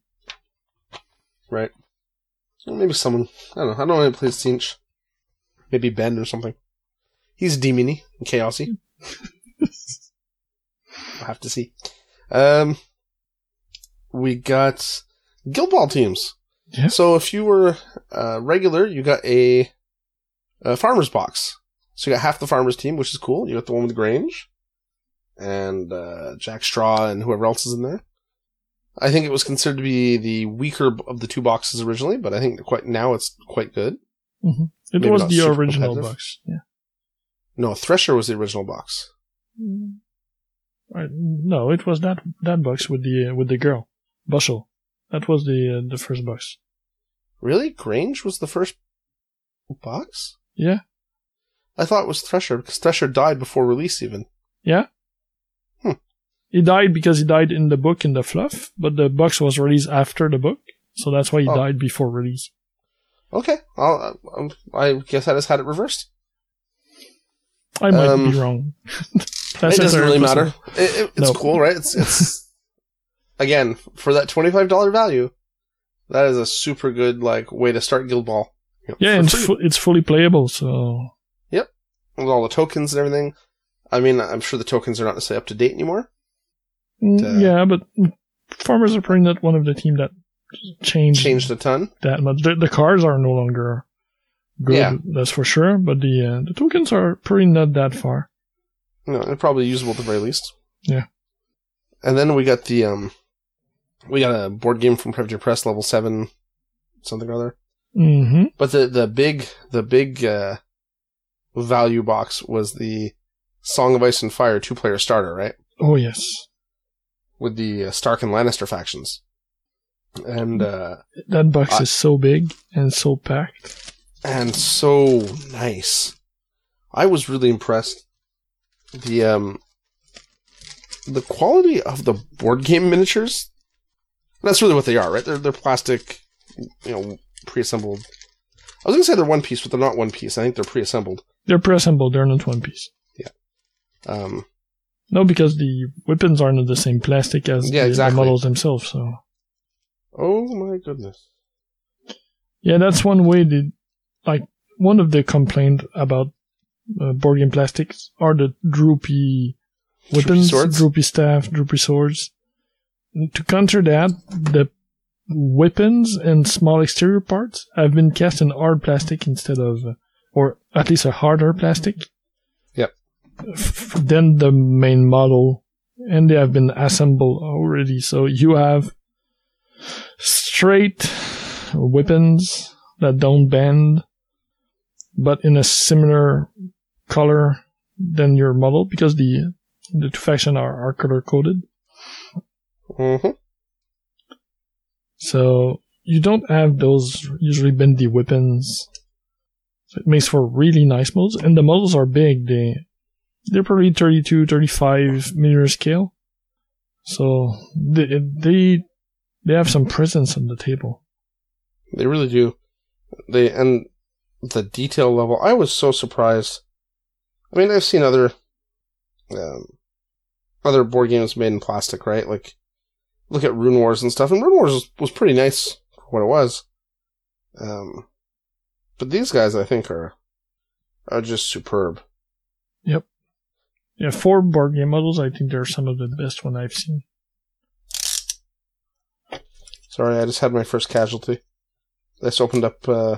Right. So maybe someone, I don't know, I don't know anyone who plays Tzeentch. Maybe Ben or something. He's demony and chaosy. I'll have to see. Um, we got Guild Ball teams. Yeah. So if you were uh, regular, you got a, a farmer's box. So you got half the farmer's team, which is cool. You got the one with the Grange. and uh, Jack Straw and whoever else is in there. I think it was considered to be the weaker of the two boxes originally, but I think quite now it's quite good. Mm-hmm. It Maybe was not the super original competitive. box. Yeah. No, Thresher was the original box. Mm. Right. No, it was that that box with the uh, with the girl, Bushel. That was the uh, the first box. Really? Grange was the first box? Yeah. I thought it was Thresher, because Thresher died before release even. Yeah. Hmm. He died because he died in the book in the fluff, but the box was released after the book, so that's why he Oh. died before release. Okay, I'll, um, I guess I just had it reversed. I might Um, be wrong. It That's doesn't a really person. matter. It, it, it's No. cool, right? It's it's again for that twenty-five dollars value. That is a super good like way to start Guild Ball. You know, Yeah, for and it's, free. fu- it's fully playable, so With all the tokens and everything. I mean, I'm sure the tokens are not necessarily up to date anymore. Mm, Uh, yeah, but Farmers are probably not one of the team that changed, Changed a ton. that much. The, the cards are no longer good, Yeah. that's for sure, but the uh, the tokens are pretty not that far. No, they're probably usable at the very least. Yeah. And then we got the um, we got a board game from Predator Press, level seven, something or other. Mm-hmm. But the the big the big uh, value box was the Song of Ice and Fire two player starter, right? Oh, yes. With the uh, Stark and Lannister factions, and uh, That box I- is so big and so packed. and so nice. I was really impressed. The um, the quality of the board game miniatures. That's really what they are, right? They're they're plastic, you know, pre-assembled. I was gonna say they're one piece, but they're not one piece. I think they're pre-assembled. They're pre-assembled, they're not one piece. Um, No, because the weapons aren't the same plastic as Yeah, the, exactly. the models themselves, so... oh my goodness. Yeah, that's one way that, like, one of the complaints about uh, board game plastics are the droopy weapons, swords? droopy staff, droopy swords. And to counter that, the weapons and small exterior parts have been cast in hard plastic instead of, uh, or at least a harder plastic. Yep. F- than the main model, and they have been assembled already. So you have straight weapons that don't bend, but in a similar color than your model, because the the two factions are, are color coded. Mm-hmm. So you don't have those usually bendy weapons. So it makes for really nice models, and the models are big. They they're probably thirty-two, thirty-five millimeter scale. So they they they have some presence on the table. They really do. They and the detail level. I was so surprised. I mean, I've seen other um, other board games made in plastic, right? Like, look at Rune Wars and stuff. And Rune Wars was, was pretty nice for what it was. Um, but these guys, I think, are are just superb. Yep. Yeah, four board game models. I think they're some of the best one I've seen. Sorry, I just had my first casualty. I just opened up. Uh,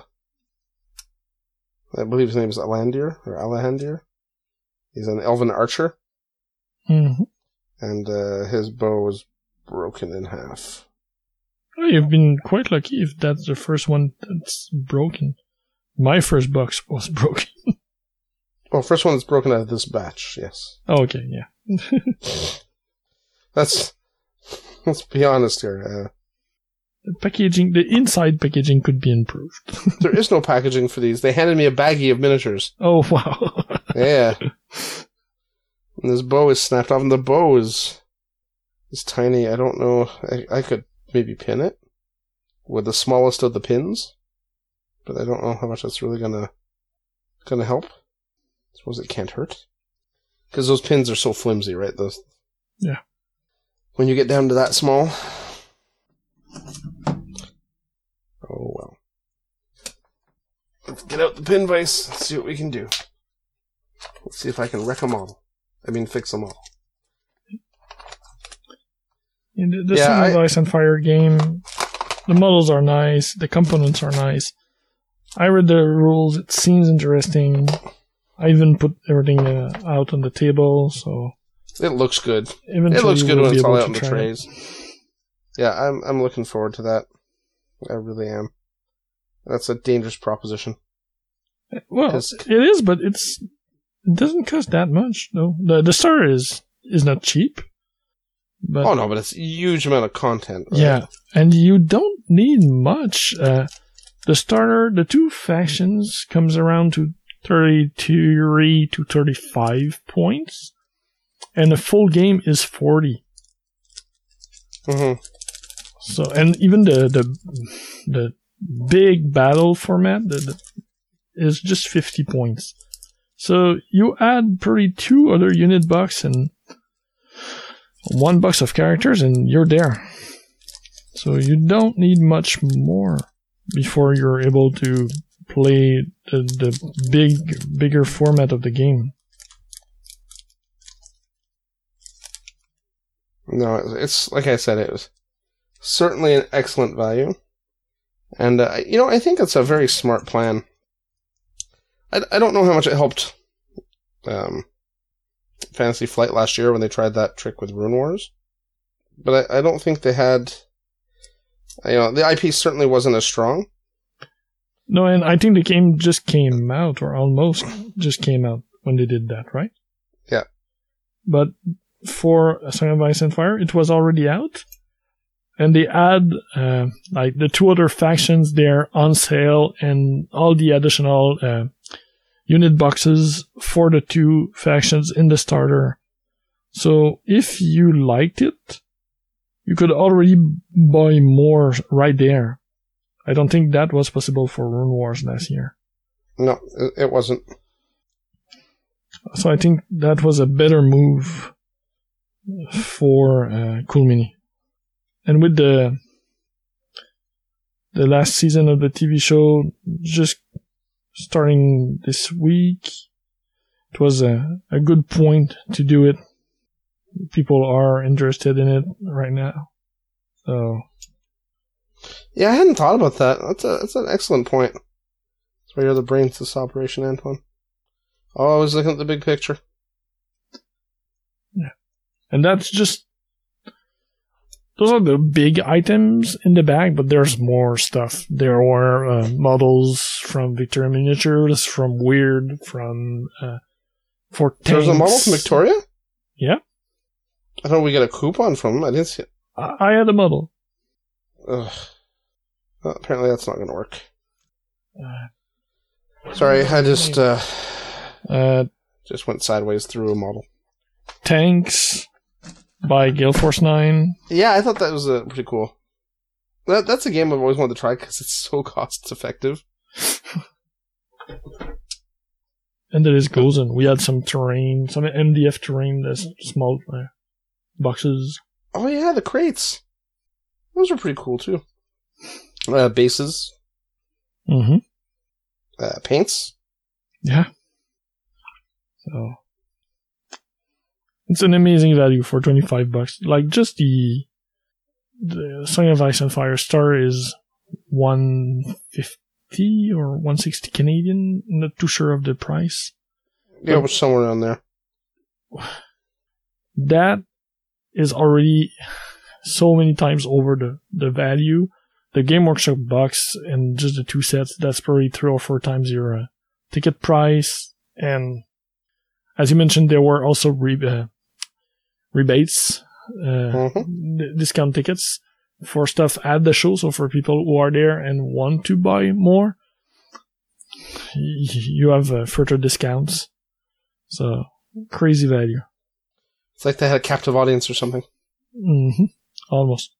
I believe his name is Alandir or Alahandir. He's an elven archer. Mm-hmm. And uh, his bow is broken in half. Oh, you've been quite lucky if that's the first one that's broken. My first box was broken. Well, first one that's broken out of this batch, yes. Oh, okay, yeah. That's, let's be honest here. Uh, The packaging, the inside packaging could be improved. there is no packaging for these. They handed me a baggie of miniatures. Oh, wow. Yeah. And this bow is snapped off, and the bow is, is tiny. I don't know. I, I could maybe pin it with the smallest of the pins, but I don't know how much that's really gonna, gonna help. I suppose it can't hurt. Because those pins are so flimsy, right? Those. Yeah. When you get down to that small. Oh, well. Let's get out the pin vise. Let's see what we can do. Let's see if I can wreck a model. I mean, fix a model. In the the Yeah, Song of I- Ice and Fire game, the models are nice, the components are nice. I read the rules, it seems interesting. I even put everything uh, out on the table, so It looks good. Eventually it looks good we'll when it's all out to in the try trays. It. Yeah, I'm I'm looking forward to that. I really am. That's a dangerous proposition. Well, it is, but it's it doesn't cost that much. No, the the starter is is not cheap. But oh no, but it's a huge amount of content. Right? Yeah, and you don't need much. Uh, the starter, the two factions, comes around to thirty-two to thirty-five points, and the full game is forty. Mm-hmm. So, and even the the the big battle format the, the, is just fifty points. So you add probably two other unit bucks and one box of characters, and you're there. So you don't need much more before you're able to play the, the big, bigger format of the game. No, it's like I said, it was certainly an excellent value. And, uh, you know, I think it's a very smart plan. I, I don't know how much it helped um, Fantasy Flight last year when they tried that trick with Rune Wars. But I, I don't think they had... You know, the I P certainly wasn't as strong. No, and I think the game just came out, or almost just came out when they did that, right? Yeah. But for Song of Ice and Fire, it was already out. And they add, uh, like, the two other factions there on sale and all the additional uh, unit boxes for the two factions in the starter. So if you liked it, you could already buy more right there. I don't think that was possible for Rune Wars last year. No, it wasn't. So I think that was a better move for uh, Cool Mini. And with the the last season of the T V show just starting this week, it was a, a good point to do it. People are interested in it right now. So yeah, I hadn't thought about that. That's a that's an excellent point. That's why you're the brains of this operation, Antoine. Always looking at the big picture. Yeah. And that's just those are the big items in the bag, but there's more stuff. There were uh, models from Victoria Miniatures, from Weird, from uh, for tanks. There's a model from Victoria? Yeah. I thought we got a coupon from them. I didn't see it. I, I had a model. Ugh. Well, apparently that's not going to work. Uh, Sorry, I just uh, uh, just went sideways through a model. Tanks by Gale Force nine. Yeah, I thought that was uh, pretty cool. That That's a game I've always wanted to try because it's so cost effective. And there is Gozen. We had some terrain, some M D F terrain, there's small uh, boxes. Oh yeah, the crates. Those are pretty cool too. Uh, bases. Mm-hmm. Uh, paints. Yeah. So it's an amazing value for twenty-five bucks. Like just the the Song of Ice and Fire Star is one fifty or one sixty Canadian. I'm not too sure of the price. Yeah, it was somewhere around there. That is already so many times over the, the value. The Game Workshop box and just the two sets, that's probably three or four times your uh, ticket price. And as you mentioned, there were also re- uh, rebates, uh, mm-hmm. d- discount tickets for stuff at the show. So for people who are there and want to buy more, y- you have uh, further discounts. So crazy value. It's like they had a captive audience or something. Mm-hmm. Almost.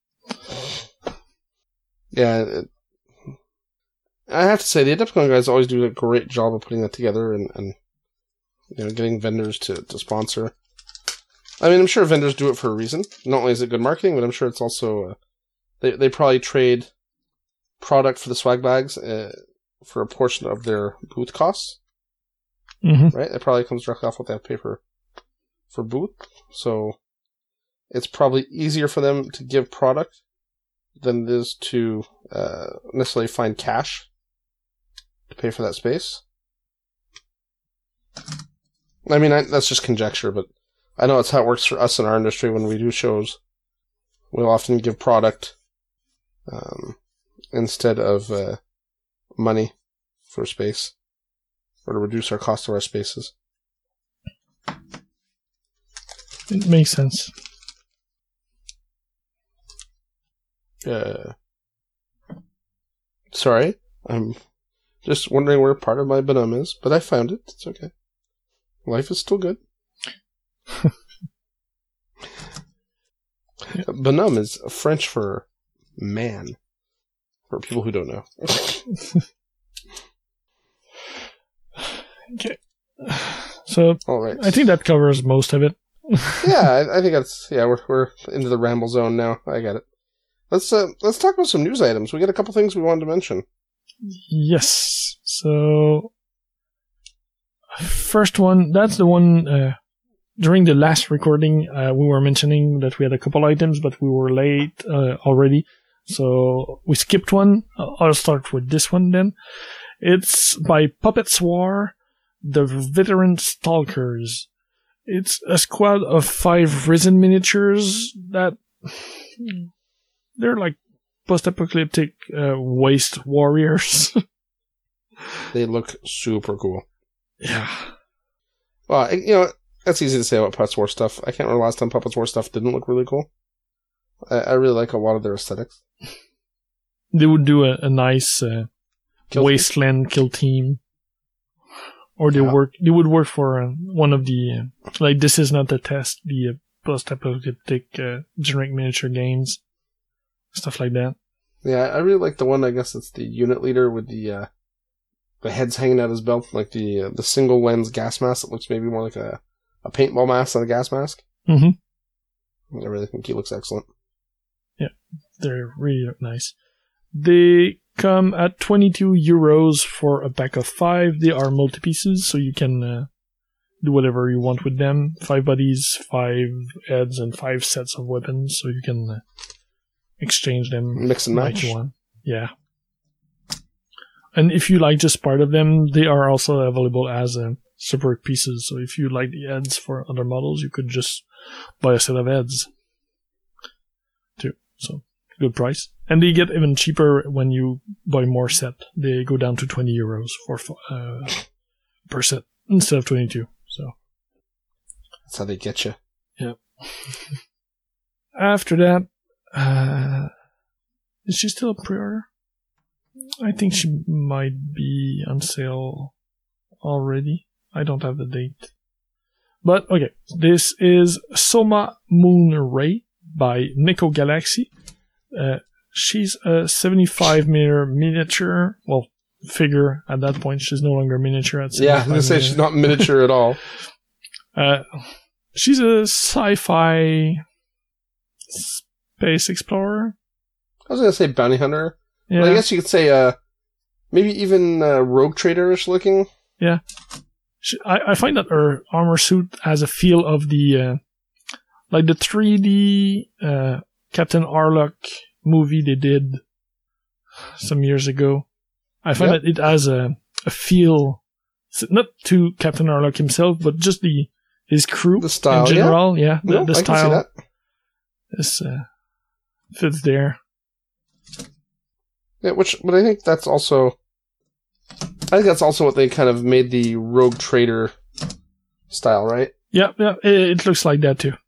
Yeah, it, I have to say, the Adepticon guys always do a great job of putting that together and, and you know, getting vendors to, to sponsor. I mean, I'm sure vendors do it for a reason. Not only is it good marketing, but I'm sure it's also... Uh, they, they probably trade product for the swag bags uh, for a portion of their booth costs. Mm-hmm. Right? It probably comes directly off what they have to pay for, for booth. So it's probably easier for them to give product than it is to uh, necessarily find cash to pay for that space. I mean, I, that's just conjecture, but I know it's how it works for us in our industry when we do shows. We'll often give product um, instead of uh, money for space, or to reduce our cost of our spaces. It makes sense. Uh, sorry, I'm just wondering where part of my bonum is, but I found it. It's okay. Life is still good. Bonhomme is French for man, for people who don't know. Okay. So, all right. I think that covers most of it. yeah, I, I think that's yeah. We're we're into the ramble zone now. I get it. Let's uh, let's talk about some news items. We got a couple things we wanted to mention. Yes. So, first one. That's the one. Uh, during the last recording, uh, we were mentioning that we had a couple items, but we were late uh, already, so we skipped one. I'll start with this one then. It's by Puppets War, the Veteran Stalkers. It's a squad of five Risen miniatures that they're like post-apocalyptic uh, waste warriors. They look super cool. Yeah. Well, you know, that's easy to say about Puppets War stuff. I can't remember the last time Puppets War stuff didn't look really cool. I, I really like a lot of their aesthetics. They would do a, a nice uh, kill wasteland team. kill team. Or they yeah. work. They would work for uh, one of the uh, like This Is Not the Test, the uh, post-apocalyptic uh, generic miniature games, stuff like that. Yeah, I really like the one. I guess it's the unit leader with the uh, the heads hanging out his belt, like the uh, the single lens gas mask. That looks maybe more like a, a paintball mask than a gas mask. Mm-hmm. I really think he looks excellent. Yeah, they're really nice. They come at twenty-two euros for a pack of five. They are multi-pieces, so you can uh, do whatever you want with them. Five buddies, five heads, and five sets of weapons, so you can uh, exchange them. Mix and match. Like you want. Yeah. And if you like just part of them, they are also available as uh, separate pieces. So if you like the heads for other models, you could just buy a set of heads too. So good price. And they get even cheaper when you buy more set. They go down to twenty euros for uh, per set instead of twenty-two. So that's how they get you. Yeah. After that, uh, is she still a pre-order? I think she might be on sale already. I don't have the date. But okay, this is Soma Moon Ray by Neko Galaxy. Uh, she's a seventy-five millimeter miniature, well, figure at that point. She's no longer miniature. At yeah, I was going to say she's not miniature at all. Uh, she's a sci-fi space explorer. I was going to say bounty hunter. Yeah. But I guess you could say uh, maybe even uh, rogue trader-ish looking. Yeah. She, I, I find that her armor suit has a feel of the, uh, like the three D uh, Captain Harlock movie they did some years ago. I find yep. that it has a, a feel, not to Captain Harlock himself, but just the his crew the style, in general. Yeah, yeah the, no, the I style can see that. is uh, fits there. Yeah, which, but I think that's also, I think that's also what they kind of made the rogue trader style, right? Yeah, yeah, it, it looks like that too.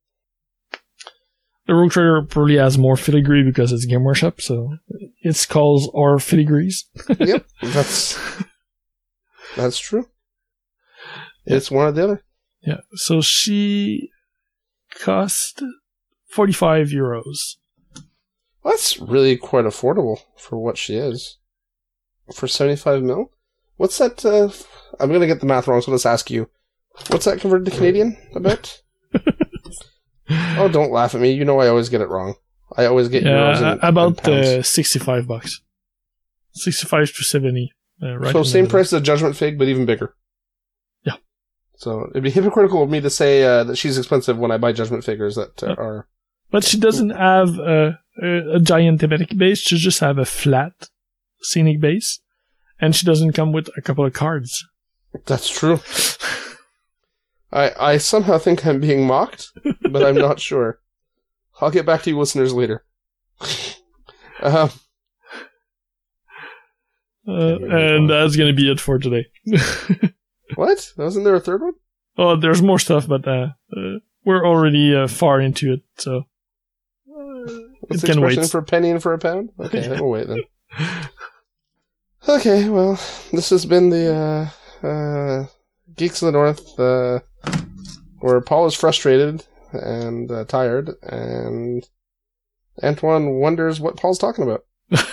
The Rogue Trader probably has more filigree because it's Game Workshop, so its calls are filigrees. Yep, that's that's true. Yeah. It's one or the other. Yeah, so she cost forty-five euros. Well, that's really quite affordable for what she is. For seventy-five mil? What's that? Uh, I'm going to get the math wrong, so let's ask you. What's that converted to Canadian about? Oh, don't laugh at me. You know I always get it wrong. I always get yeah, euros and about and uh, sixty-five bucks. sixty-five to seventy. Uh, right so same price as a Judgment Fig, but even bigger. Yeah. So it'd be hypocritical of me to say uh, that she's expensive when I buy Judgment figures that uh, yeah. are... But she doesn't have a, a, a giant thematic base. She just have a flat scenic base. And she doesn't come with a couple of cards. That's true. I, I somehow think I'm being mocked, but I'm not sure. I'll get back to you listeners later. um, uh, and that's going to be it for today. What? Wasn't there a third one? Oh, there's more stuff, but uh, uh, we're already uh, far into it, so uh, What's it the can expression wait. for a penny and for a pound? Okay, we'll wait then. Okay, well, this has been the uh, uh, Geeks of the North, uh, where Paul is frustrated and uh, tired, and Antoine wonders what Paul's talking about.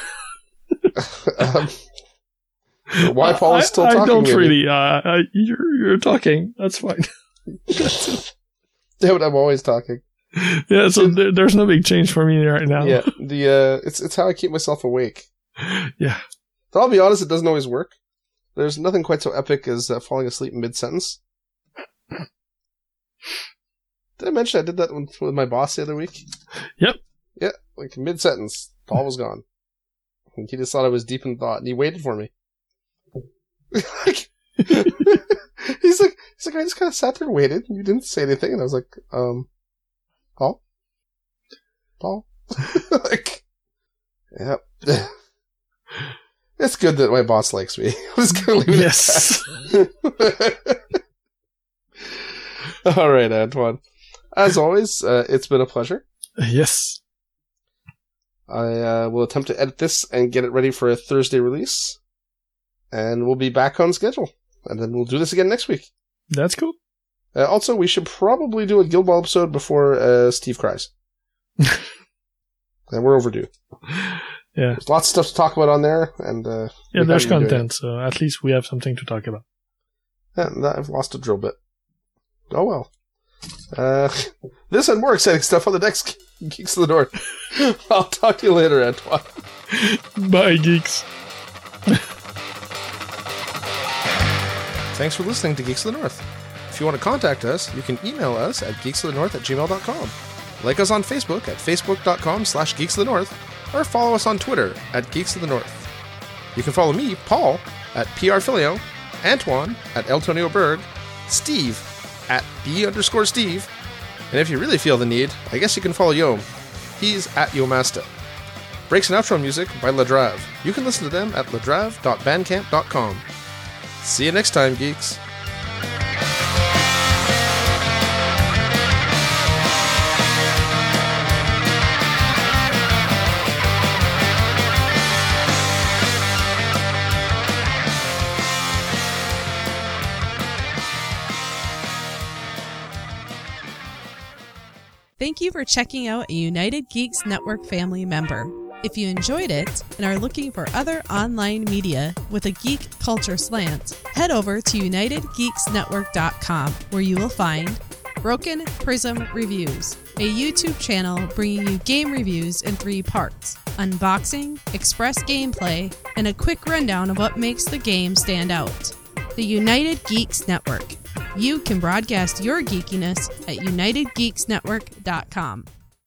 um, why Paul is still I, talking. I don't maybe. really. Uh, I, you're you're talking. That's fine. Dude, I'm always talking. Yeah, so there, there's no big change for me right now. Yeah, the uh, it's it's how I keep myself awake. Yeah. So I'll be honest, it doesn't always work. There's nothing quite so epic as uh, falling asleep mid-sentence. Did I mention I did that with, with my boss the other week? Yep. Yeah, like mid-sentence, Paul was gone. And he just thought I was deep in thought, and he waited for me. Like, he's like, he's like, I just kind of sat there and waited, and you didn't say anything, and I was like, um, Paul? Paul? Like, yep. It's good that my boss likes me. I'm just gonna leave it Yes. at that. All right, Antoine. As always, uh, it's been a pleasure. Yes. I uh, will attempt to edit this and get it ready for a Thursday release. And we'll be back on schedule. And then we'll do this again next week. That's cool. Uh, also, we should probably do a Guild Ball episode before uh, Steve cries. And we're overdue. Yeah. There's lots of stuff to talk about on there. And uh, Yeah, we there's haven't been doing content, so at least we have something to talk about. it. And I've lost a drill bit. Oh well. Uh, this and more exciting stuff on the next Geeks of the North. I'll talk to you later, Antoine. Bye, geeks. Thanks for listening to Geeks of the North. If you want to contact us, you can email us at geeksofthenorth at gmail dot com. Like us on Facebook at facebook.com slash geeksofthenorth, or follow us on Twitter at Geeks of the North. You can follow me, Paul, at prfilio, Antoine at Eltonio Berg, Steve at B underscore Steve, and if you really feel the need, I guess you can follow Yom. He's at Yomasta. Breaks and outro music by Ladrave. You can listen to them at ladrave dot bandcamp dot com. See you next time, geeks. Thank you for checking out a United Geeks Network family member. If you enjoyed it and are looking for other online media with a geek culture slant, head over to united geeks network dot com, where you will find Broken Prism Reviews, a YouTube channel bringing you game reviews in three parts: unboxing, express gameplay, and a quick rundown of what makes the game stand out. The United Geeks Network. You can broadcast your geekiness at united geeks network dot com.